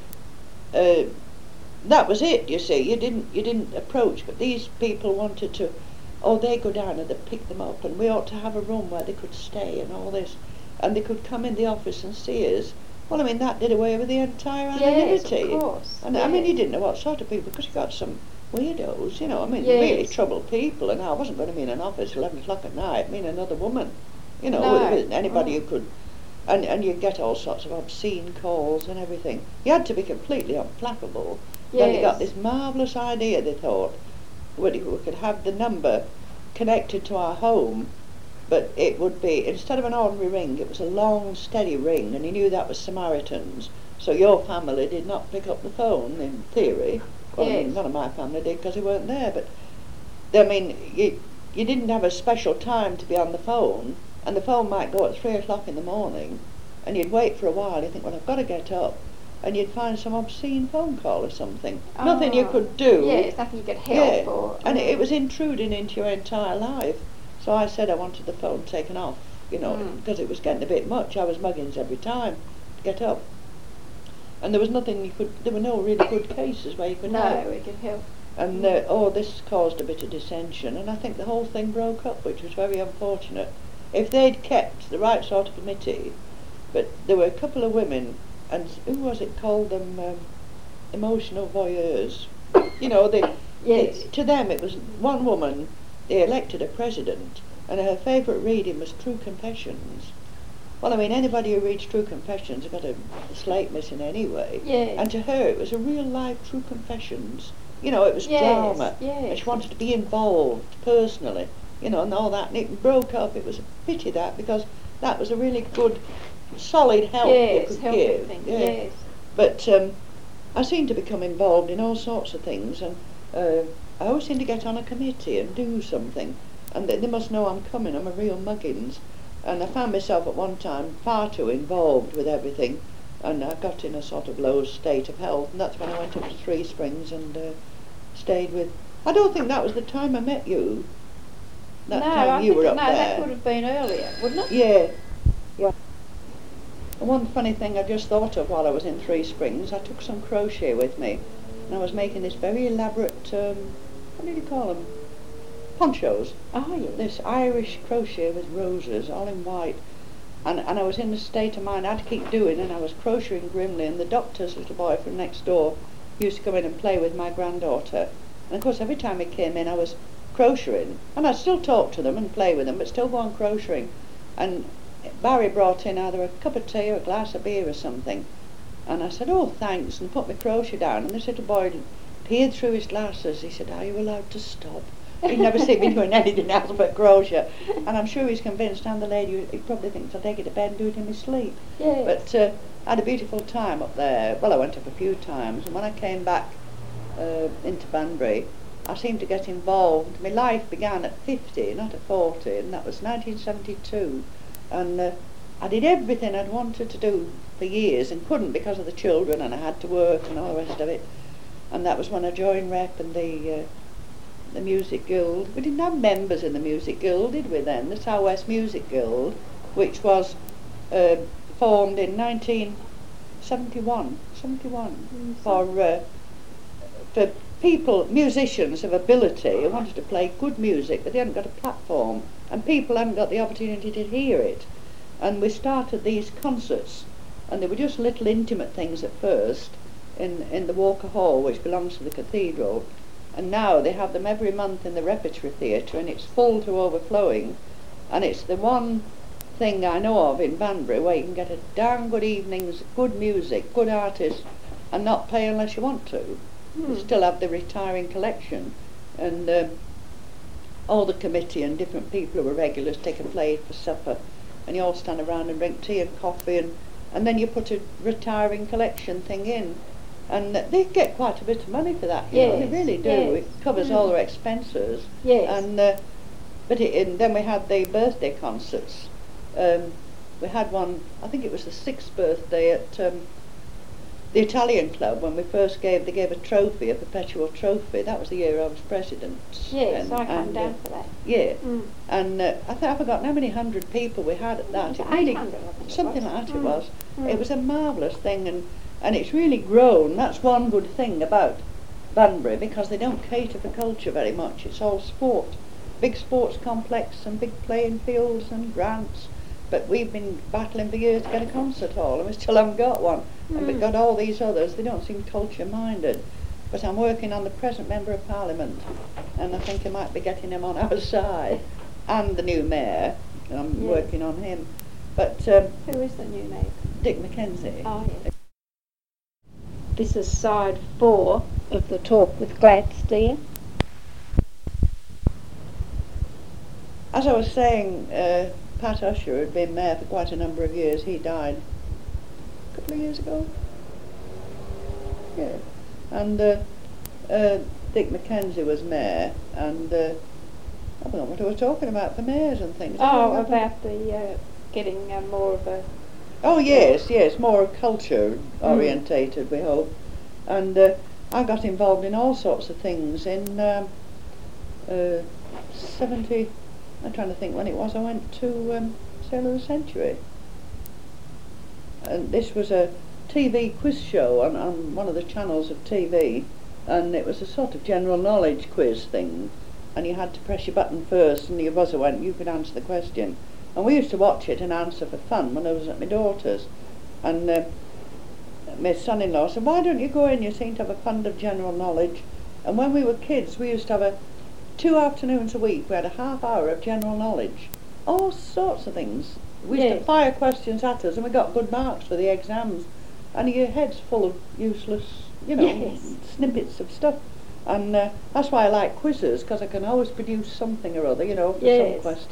that was it. You see, you didn't approach, but these people wanted to. Oh, they go down and they pick them up, and we ought to have a room where they could stay and all this, and they could come in the office and see us, Well, I mean, that did away with the entire Yes, anonymity. of course. And I mean, you didn't know what sort of people, because you got some weirdos, you know, I mean, Yes. really troubled people. And I wasn't going to be in an office 11 o'clock at night, me and another woman, you know, No. with anybody who could. And you'd get all sorts of obscene calls and everything. You had to be completely unflappable. Then they got Yes. this marvellous idea, they thought, we could have the number connected to our home, but it would be, instead of an ordinary ring, it was a long, steady ring, and you knew that was Samaritans. So your family did not pick up the phone, in theory. Well, I mean, Yes. none of my family did because they weren't there, but, I mean, you didn't have a special time to be on the phone, and the phone might go at 3 o'clock in the morning, and you'd wait for a while, you think, well, I've got to get up, and you'd find some obscene phone call or something. Nothing you could do. Yes, nothing you could help or... And it was intruding into your entire life. So I said I wanted the phone taken off, you know, because it was getting a bit much. I was muggins every time to get up. And there was nothing you could, there were no really good cases where you could help. No, we could help. And this caused a bit of dissension, and I think the whole thing broke up, which was very unfortunate. If they'd kept the right sort of committee, but there were a couple of women, and who was it called them, emotional voyeurs. You know, Yes. to them it was one woman, they elected a president, and her favourite reading was True Confessions. Well, I mean, anybody who reads True Confessions has got a slate missing anyway. Yes. And to her it was a real life True Confessions. You know, it was drama. Yes. And she wanted to be involved personally, you know, and all that. And it broke up. It was a pity that, because that was a really good, solid help you could give. Thing. Yeah. Yes. But I seem to become involved in all sorts of things, and I always seem to get on a committee and do something. And they must know I'm coming. I'm a real muggins. And I found myself at one time far too involved with everything, and I got in a sort of low state of health, and that's when I went up to Three Springs and stayed with... I don't think that was the time I met you. That time you were up there. No, that would have been earlier, wouldn't it? Yeah. And one funny thing I just thought of while I was in Three Springs, I took some crochet with me, and I was making this very elaborate, what did you call them? Ponchos. Oh, yes. This Irish crochet with roses, all in white. And I was in a state of mind I had to keep doing, and I was crocheting grimly, and the doctor's little boy from next door used to come in and play with my granddaughter. And of course every time he came in I was crocheting, and I'd still talk to them and play with them, but still go on crocheting. And Barry brought in either a cup of tea or a glass of beer or something, and I said, oh thanks, and put my crochet down, and this little boy peered through his glasses. He said, are you allowed to stop? He'd never seen me doing anything else but crochet, and I'm sure he's convinced I'm the lady who probably thinks I'll take it to bed and do it in my sleep. Yes. But I had a beautiful time up there. Well, I went up a few times, and when I came back into Banbury, I seemed to get involved. My life began at 50, not at 40, and that was 1972. And I did everything I'd wanted to do for years and couldn't because of the children, and I had to work and all the rest of it. And that was when I joined Rep and the Music Guild. We didn't have members in the Music Guild, did we then? The South West Music Guild, which was formed in 1971, for people, musicians of ability who wanted to play good music, but they hadn't got a platform, and people hadn't got the opportunity to hear it. And we started these concerts, and they were just little intimate things at first in the Walker Hall, which belongs to the cathedral. And now they have them every month in the Repertory Theatre, and it's full to overflowing. And it's the one thing I know of in Banbury where you can get a darn good evenings, good music, good artists, and not pay unless you want to. You still have the retiring collection, and all the committee and different people who are regulars take a plate for supper, and you all stand around and drink tea and coffee, and then you put a retiring collection thing in. And they get quite a bit of money for that, you know, they really do. Yes. It covers all their expenses. Yes. And then we had the birthday concerts. We had one, I think it was the 6th birthday at the Italian Club, when we first they gave a trophy, a perpetual trophy. That was the year I was president. Yes, I came down for that. Yeah. And I think I've forgotten how many hundred people we had at that. It really, 800, I think it something was. like that it was. It was a marvellous thing, and it's really grown. That's one good thing about Banbury, because they don't cater for culture very much. It's all sport. Big sports complex and big playing fields and grants. But we've been battling for years to get a concert hall, and we still haven't got one. And we've got all these others, they don't seem culture-minded. But I'm working on the present Member of Parliament, and I think I might be getting him on our side. And the new mayor, I'm working on him. But who is the new mayor? Dick Mackenzie. Oh, yes. This is side 4 of the talk with Gladys Dear. As I was saying, Pat Usher had been mayor for quite a number of years. He died a couple of years ago. Yeah. And Dick Mackenzie was mayor, and I don't know what I was talking about for mayors and things. Oh, about the getting more of a... Oh yes, yes, more culture orientated, we hope. And I got involved in all sorts of things in 70, I'm trying to think when it was, I went to Sailor of the Century. And this was a TV quiz show on one of the channels of TV, and it was a sort of general knowledge quiz thing, and you had to press your button first and your buzzer went, you could answer the question. And we used to watch it and answer for fun when I was at my daughter's. And my son-in-law said, why don't you go in, you seem to have a fund of general knowledge. And when we were kids, we used to have 2 afternoons a week, we had a half hour of general knowledge. All sorts of things. We used to fire questions at us, and we got good marks for the exams. And your head's full of useless, snippets of stuff. And that's why I like quizzes, because I can always produce something or other, for some question.